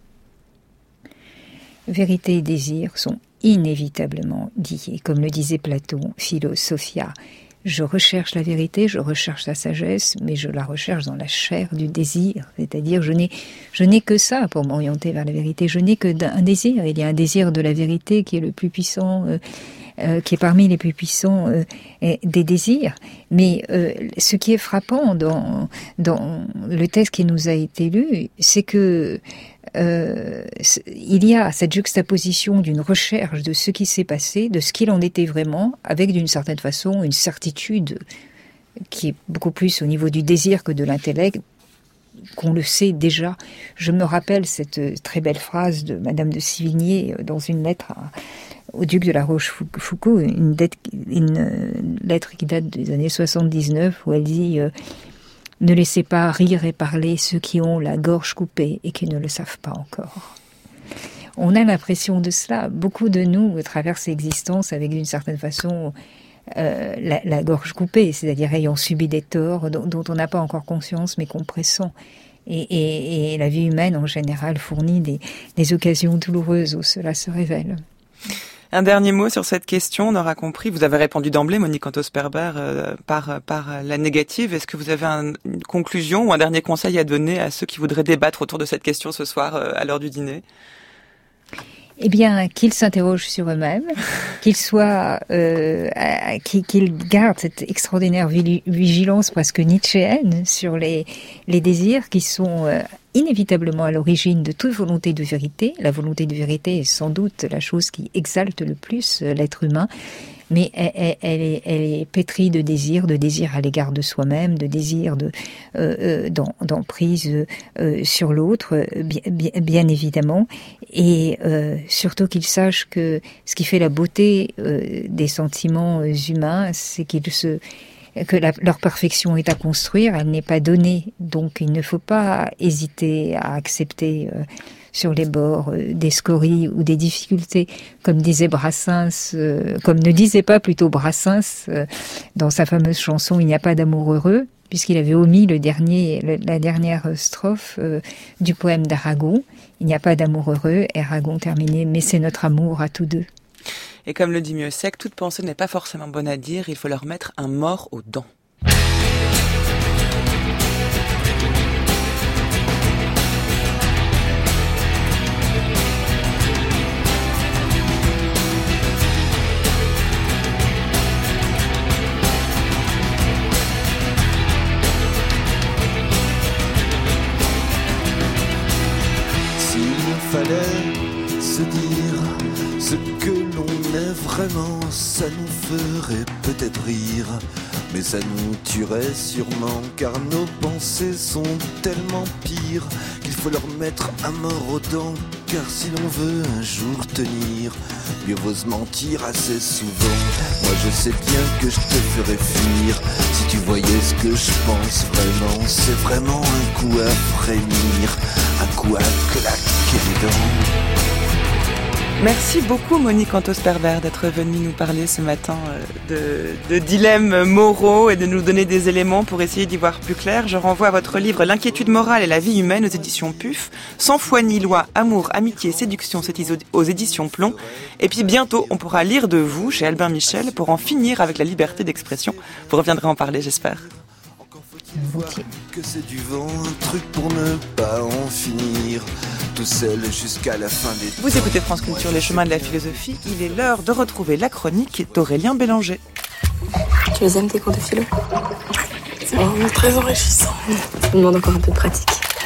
Vérité et désir sont inévitablement liés. Comme le disait Platon, Philosophia, je recherche la vérité, je recherche la sagesse, mais je la recherche dans la chair du désir. C'est-à-dire, je n'ai, je n'ai que ça pour m'orienter vers la vérité. Je n'ai que un désir. Il y a un désir de la vérité qui est le plus puissant, euh, euh, qui est parmi les plus puissants euh, des désirs. Mais euh, ce qui est frappant dans, dans le texte qui nous a été lu, c'est que Euh, il y a cette juxtaposition d'une recherche de ce qui s'est passé, de ce qu'il en était vraiment, avec d'une certaine façon une certitude qui est beaucoup plus au niveau du désir que de l'intellect, qu'on le sait déjà. Je me rappelle cette très belle phrase de Madame de Sévigné dans une lettre à, au duc de la Rochefoucauld, une, une lettre qui date des années soixante-dix-neuf, où elle dit euh, « Ne laissez pas rire et parler ceux qui ont la gorge coupée et qui ne le savent pas encore. » On a l'impression de cela. Beaucoup de nous traversent l'existence avec d'une certaine façon euh, la, la gorge coupée, c'est-à-dire ayant subi des torts dont, dont on n'a pas encore conscience mais qu'on pressent. Et, et, et la vie humaine en général fournit des, des occasions douloureuses où cela se révèle. Un dernier mot sur cette question, on aura compris. Vous avez répondu d'emblée, Monique Cantos-Sperber, euh, par, par la négative. Est-ce que vous avez un, une conclusion ou un dernier conseil à donner à ceux qui voudraient débattre autour de cette question ce soir euh, à l'heure du dîner ? Eh bien, qu'ils s'interrogent sur eux-mêmes, qu'ils soient, euh, qu'ils gardent cette extraordinaire vigilance presque nietzschéenne sur les, les désirs qui sont euh, inévitablement à l'origine de toute volonté de vérité. La volonté de vérité est sans doute la chose qui exalte le plus l'être humain, mais elle, elle, est, elle est pétrie de désirs, de désirs à l'égard de soi-même, de désirs de, euh, d'emprise euh, sur l'autre, bien, bien, bien évidemment, et euh, surtout qu'ils sachent que ce qui fait la beauté euh, des sentiments humains, c'est qu'ils se que la, leur perfection est à construire, elle n'est pas donnée, donc il ne faut pas hésiter à accepter euh, sur les bords euh, des scories ou des difficultés, comme disait Brassens, euh, comme ne disait pas plutôt Brassens euh, dans sa fameuse chanson « Il n'y a pas d'amour heureux », puisqu'il avait omis le dernier, le, la dernière strophe euh, du poème d'Aragon. « Il n'y a pas d'amour heureux », et Aragon terminait « Mais c'est notre amour à tous deux ». Et comme le dit Mieuzec, toute pensée n'est pas forcément bonne à dire, il faut leur mettre un mort aux dents. S'il fallait se dire ce que l'on est vraiment, ça nous ferait peut-être rire, mais ça nous tuerait sûrement, car nos pensées sont tellement pires qu'il faut leur mettre un mort aux dents, car si l'on veut un jour tenir, mieux vaut se mentir assez souvent. Moi je sais bien que je te ferais fuir, si tu voyais ce que je pense vraiment, c'est vraiment un coup à frémir, un coup à claquer les dents. Merci beaucoup Monique Cantos-Sperber d'être venue nous parler ce matin de, de dilemmes moraux et de nous donner des éléments pour essayer d'y voir plus clair. Je renvoie à votre livre L'inquiétude morale et la vie humaine aux éditions P U F. Sans foi ni loi, amour, amitié, séduction, c'est aux éditions Plomb. Et puis bientôt, on pourra lire de vous chez Albin Michel pour en finir avec la liberté d'expression. Vous reviendrez en parler, j'espère. Que c'est du vent, un truc pour ne pas en finir, tout seul jusqu'à la fin des temps. Vous écoutez France Culture, les chemins de la philosophie. Il est l'heure de retrouver la chronique d'Aurélien Bélanger. Tu les aimes tes cours de philo? C'est vraiment très enrichissant. Ça me demande encore un peu de pratique.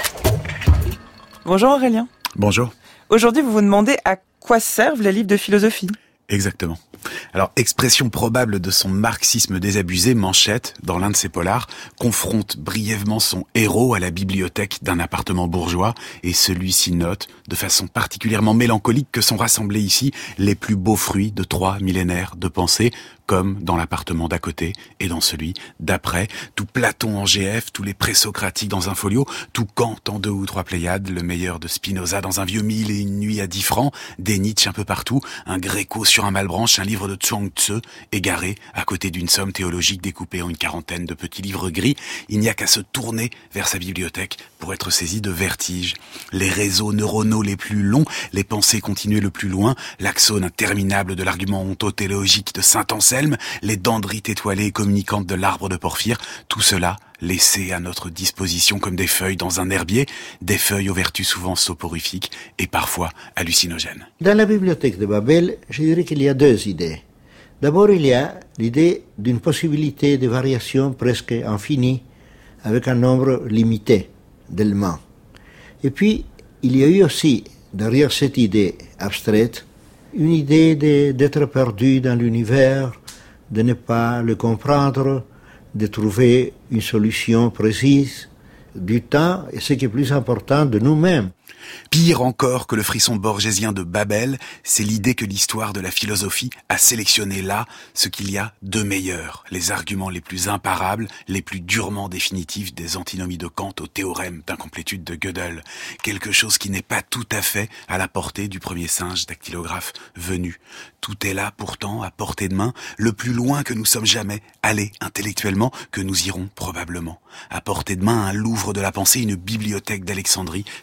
Bonjour Aurélien. Bonjour. Aujourd'hui, vous vous demandez à quoi servent les livres de philosophie. Exactement. Alors, expression probable de son marxisme désabusé, Manchette, dans l'un de ses polars, confronte brièvement son héros à la bibliothèque d'un appartement bourgeois, et celui-ci note, de façon particulièrement mélancolique, que sont rassemblés ici les plus beaux fruits de trois millénaires de pensée, comme dans l'appartement d'à côté et dans celui d'après, tout Platon en G F, tous les présocratiques dans un folio, tout Kant en deux ou trois Pléiades, le meilleur de Spinoza dans un vieux Mille et une nuit à dix francs, des Nietzsche un peu partout, un Gréco sur un Malebranche, un livre de Chuang Tzu, égaré à côté d'une somme théologique découpée en une quarantaine de petits livres gris. Il n'y a qu'à se tourner vers sa bibliothèque pour être saisi de vertige. Les réseaux neuronaux les plus longs, les pensées continuées le plus loin, l'axone interminable de l'argument ontothéologique de Saint-Anselme, les dendrites étoilées et communicantes de l'arbre de Porphyre, tout cela laissé à notre disposition comme des feuilles dans un herbier, des feuilles aux vertus souvent soporifiques et parfois hallucinogènes. Dans la bibliothèque de Babel, je dirais qu'il y a deux idées. D'abord, il y a l'idée d'une possibilité de variation presque infinie avec un nombre limité d'éléments. Et puis, il y a eu aussi, derrière cette idée abstraite, une idée de, d'être perdu dans l'univers, de ne pas le comprendre, de trouver une solution précise du temps et ce qui est plus important de nous-mêmes. Pire encore que le frisson borgésien de Babel, c'est l'idée que l'histoire de la philosophie a sélectionné là ce qu'il y a de meilleur, les arguments les plus imparables, les plus durement définitifs des antinomies de Kant au théorème d'incomplétude de Gödel, quelque chose qui n'est pas tout à fait à la portée du premier singe dactylographe venu. Tout est là pourtant à portée de main, le plus loin que nous sommes jamais allés intellectuellement, que nous irons probablement. À portée de main un Louvre de la pensée, une bibliothèque d'Alexandrie partiellement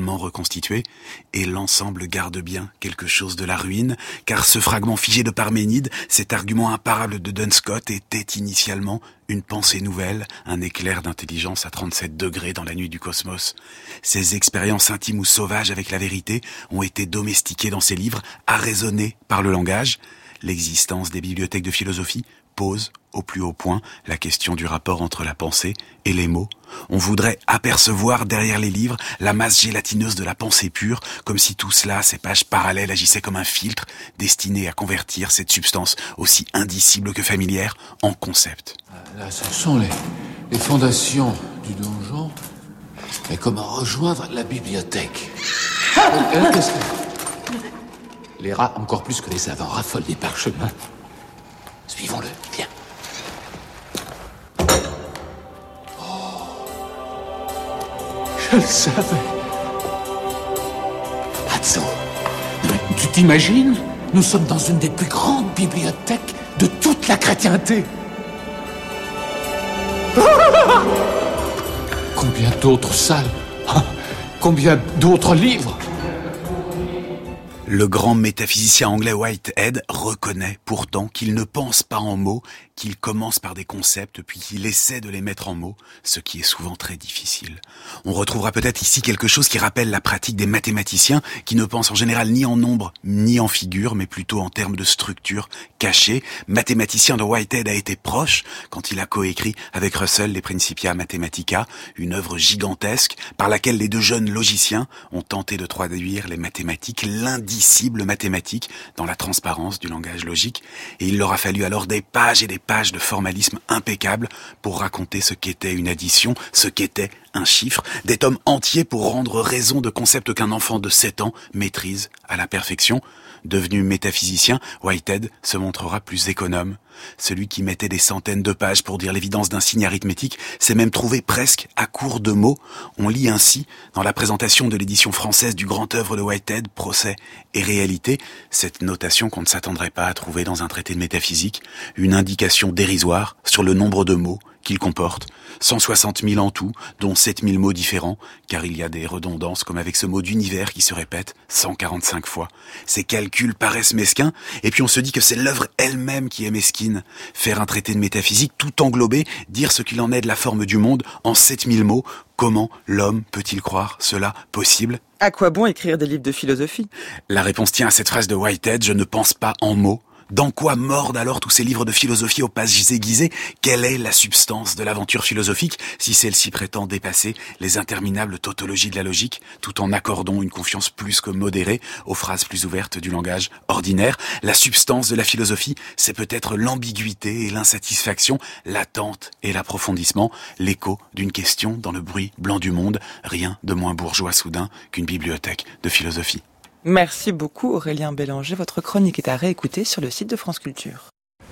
totalement reconstitué, et l'ensemble garde bien quelque chose de la ruine, car ce fragment figé de Parménide, cet argument imparable de Duns Scott, était initialement une pensée nouvelle, un éclair d'intelligence à trente-sept degrés dans la nuit du cosmos. Ces expériences intimes ou sauvages avec la vérité ont été domestiquées dans ces livres, arraisonnées par le langage. L'existence des bibliothèques de philosophie pose au plus haut point la question du rapport entre la pensée et les mots. On voudrait apercevoir derrière les livres la masse gélatineuse de la pensée pure, comme si tout cela, ces pages parallèles, agissaient comme un filtre destiné à convertir cette substance aussi indicible que familière en concept. Là, ce sont les, les fondations du donjon. Mais comment rejoindre la bibliothèque? euh, Qu'est-ce que... Les rats, encore plus que les savants, raffolent des parchemins. Suivons-le, viens. Oh, je le savais. Atzo, tu t'imagines? Nous sommes dans une des plus grandes bibliothèques de toute la chrétienté. Combien d'autres salles? Combien d'autres livres? Le grand métaphysicien anglais Whitehead reconnaît pourtant qu'il ne pense pas en mots, qu'il commence par des concepts puis qu'il essaie de les mettre en mots, ce qui est souvent très difficile. On retrouvera peut-être ici quelque chose qui rappelle la pratique des mathématiciens qui ne pensent en général ni en nombres ni en figures, mais plutôt en termes de structure cachée. Mathématicien de Whitehead a été proche quand il a coécrit avec Russell les Principia Mathematica, une œuvre gigantesque par laquelle les deux jeunes logiciens ont tenté de traduire les mathématiques, l'indicible mathématique, dans la transparence du langage logique, et il leur a fallu alors des pages et des pages de formalisme impeccable pour raconter ce qu'était une addition, ce qu'était un chiffre, des tomes entiers pour rendre raison de concepts qu'un enfant de sept ans maîtrise à la perfection. Devenu métaphysicien, Whitehead se montrera plus économe. Celui qui mettait des centaines de pages pour dire l'évidence d'un signe arithmétique s'est même trouvé presque à court de mots. On lit ainsi, dans la présentation de l'édition française du grand œuvre de Whitehead, Procès et réalité, cette notation qu'on ne s'attendrait pas à trouver dans un traité de métaphysique, une indication dérisoire sur le nombre de mots qu'il comporte, cent soixante mille en tout, dont sept mille mots différents, car il y a des redondances comme avec ce mot d'univers qui se répète cent quarante-cinq fois. Ces calculs paraissent mesquins, et puis on se dit que c'est l'œuvre elle-même qui est mesquine. Faire un traité de métaphysique tout englobé, dire ce qu'il en est de la forme du monde en sept mille mots, comment l'homme peut-il croire cela possible? À quoi bon écrire des livres de philosophie? La réponse tient à cette phrase de Whitehead, je ne pense pas en mots. Dans quoi mordent alors tous ces livres de philosophie aux pages aiguisées? Quelle est la substance de l'aventure philosophique si celle-ci prétend dépasser les interminables tautologies de la logique, tout en accordant une confiance plus que modérée aux phrases plus ouvertes du langage ordinaire? La substance de la philosophie, c'est peut-être l'ambiguïté et l'insatisfaction, l'attente et l'approfondissement, l'écho d'une question dans le bruit blanc du monde, rien de moins bourgeois soudain qu'une bibliothèque de philosophie. Merci beaucoup Aurélien Bélanger. Votre chronique est à réécouter sur le site de France Culture.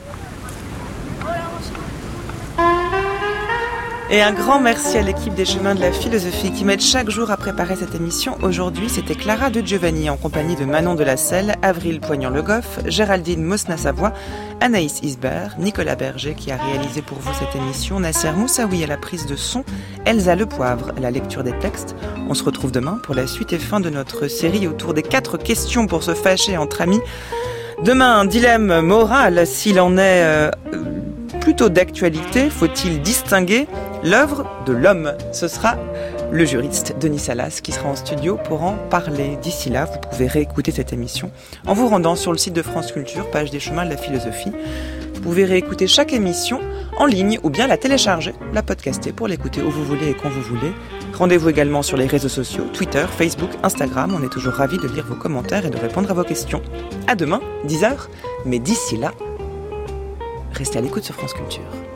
Et un grand merci à l'équipe des Chemins de la Philosophie qui m'aide chaque jour à préparer cette émission. Aujourd'hui, c'était Clara de Giovanni en compagnie de Manon de la Selle, Avril Poignant-Le Goff, Géraldine Mosna-Savoie, Anaïs Isbert, Nicolas Berger qui a réalisé pour vous cette émission, Nasser Moussaoui à la prise de son, Elsa Le Poivre à la lecture des textes. On se retrouve demain pour la suite et fin de notre série autour des quatre questions pour se fâcher entre amis. Demain, un dilemme moral, s'il en est euh, plutôt d'actualité, faut-il distinguer l'œuvre de l'homme? Ce sera le juriste Denis Salas qui sera en studio pour en parler. D'ici là, vous pouvez réécouter cette émission en vous rendant sur le site de France Culture, page des Chemins de la Philosophie. Vous pouvez réécouter chaque émission en ligne ou bien la télécharger, la podcaster pour l'écouter où vous voulez et quand vous voulez. Rendez-vous également sur les réseaux sociaux, Twitter, Facebook, Instagram. On est toujours ravis de lire vos commentaires et de répondre à vos questions. À demain, dix heures. Mais d'ici là, restez à l'écoute sur France Culture.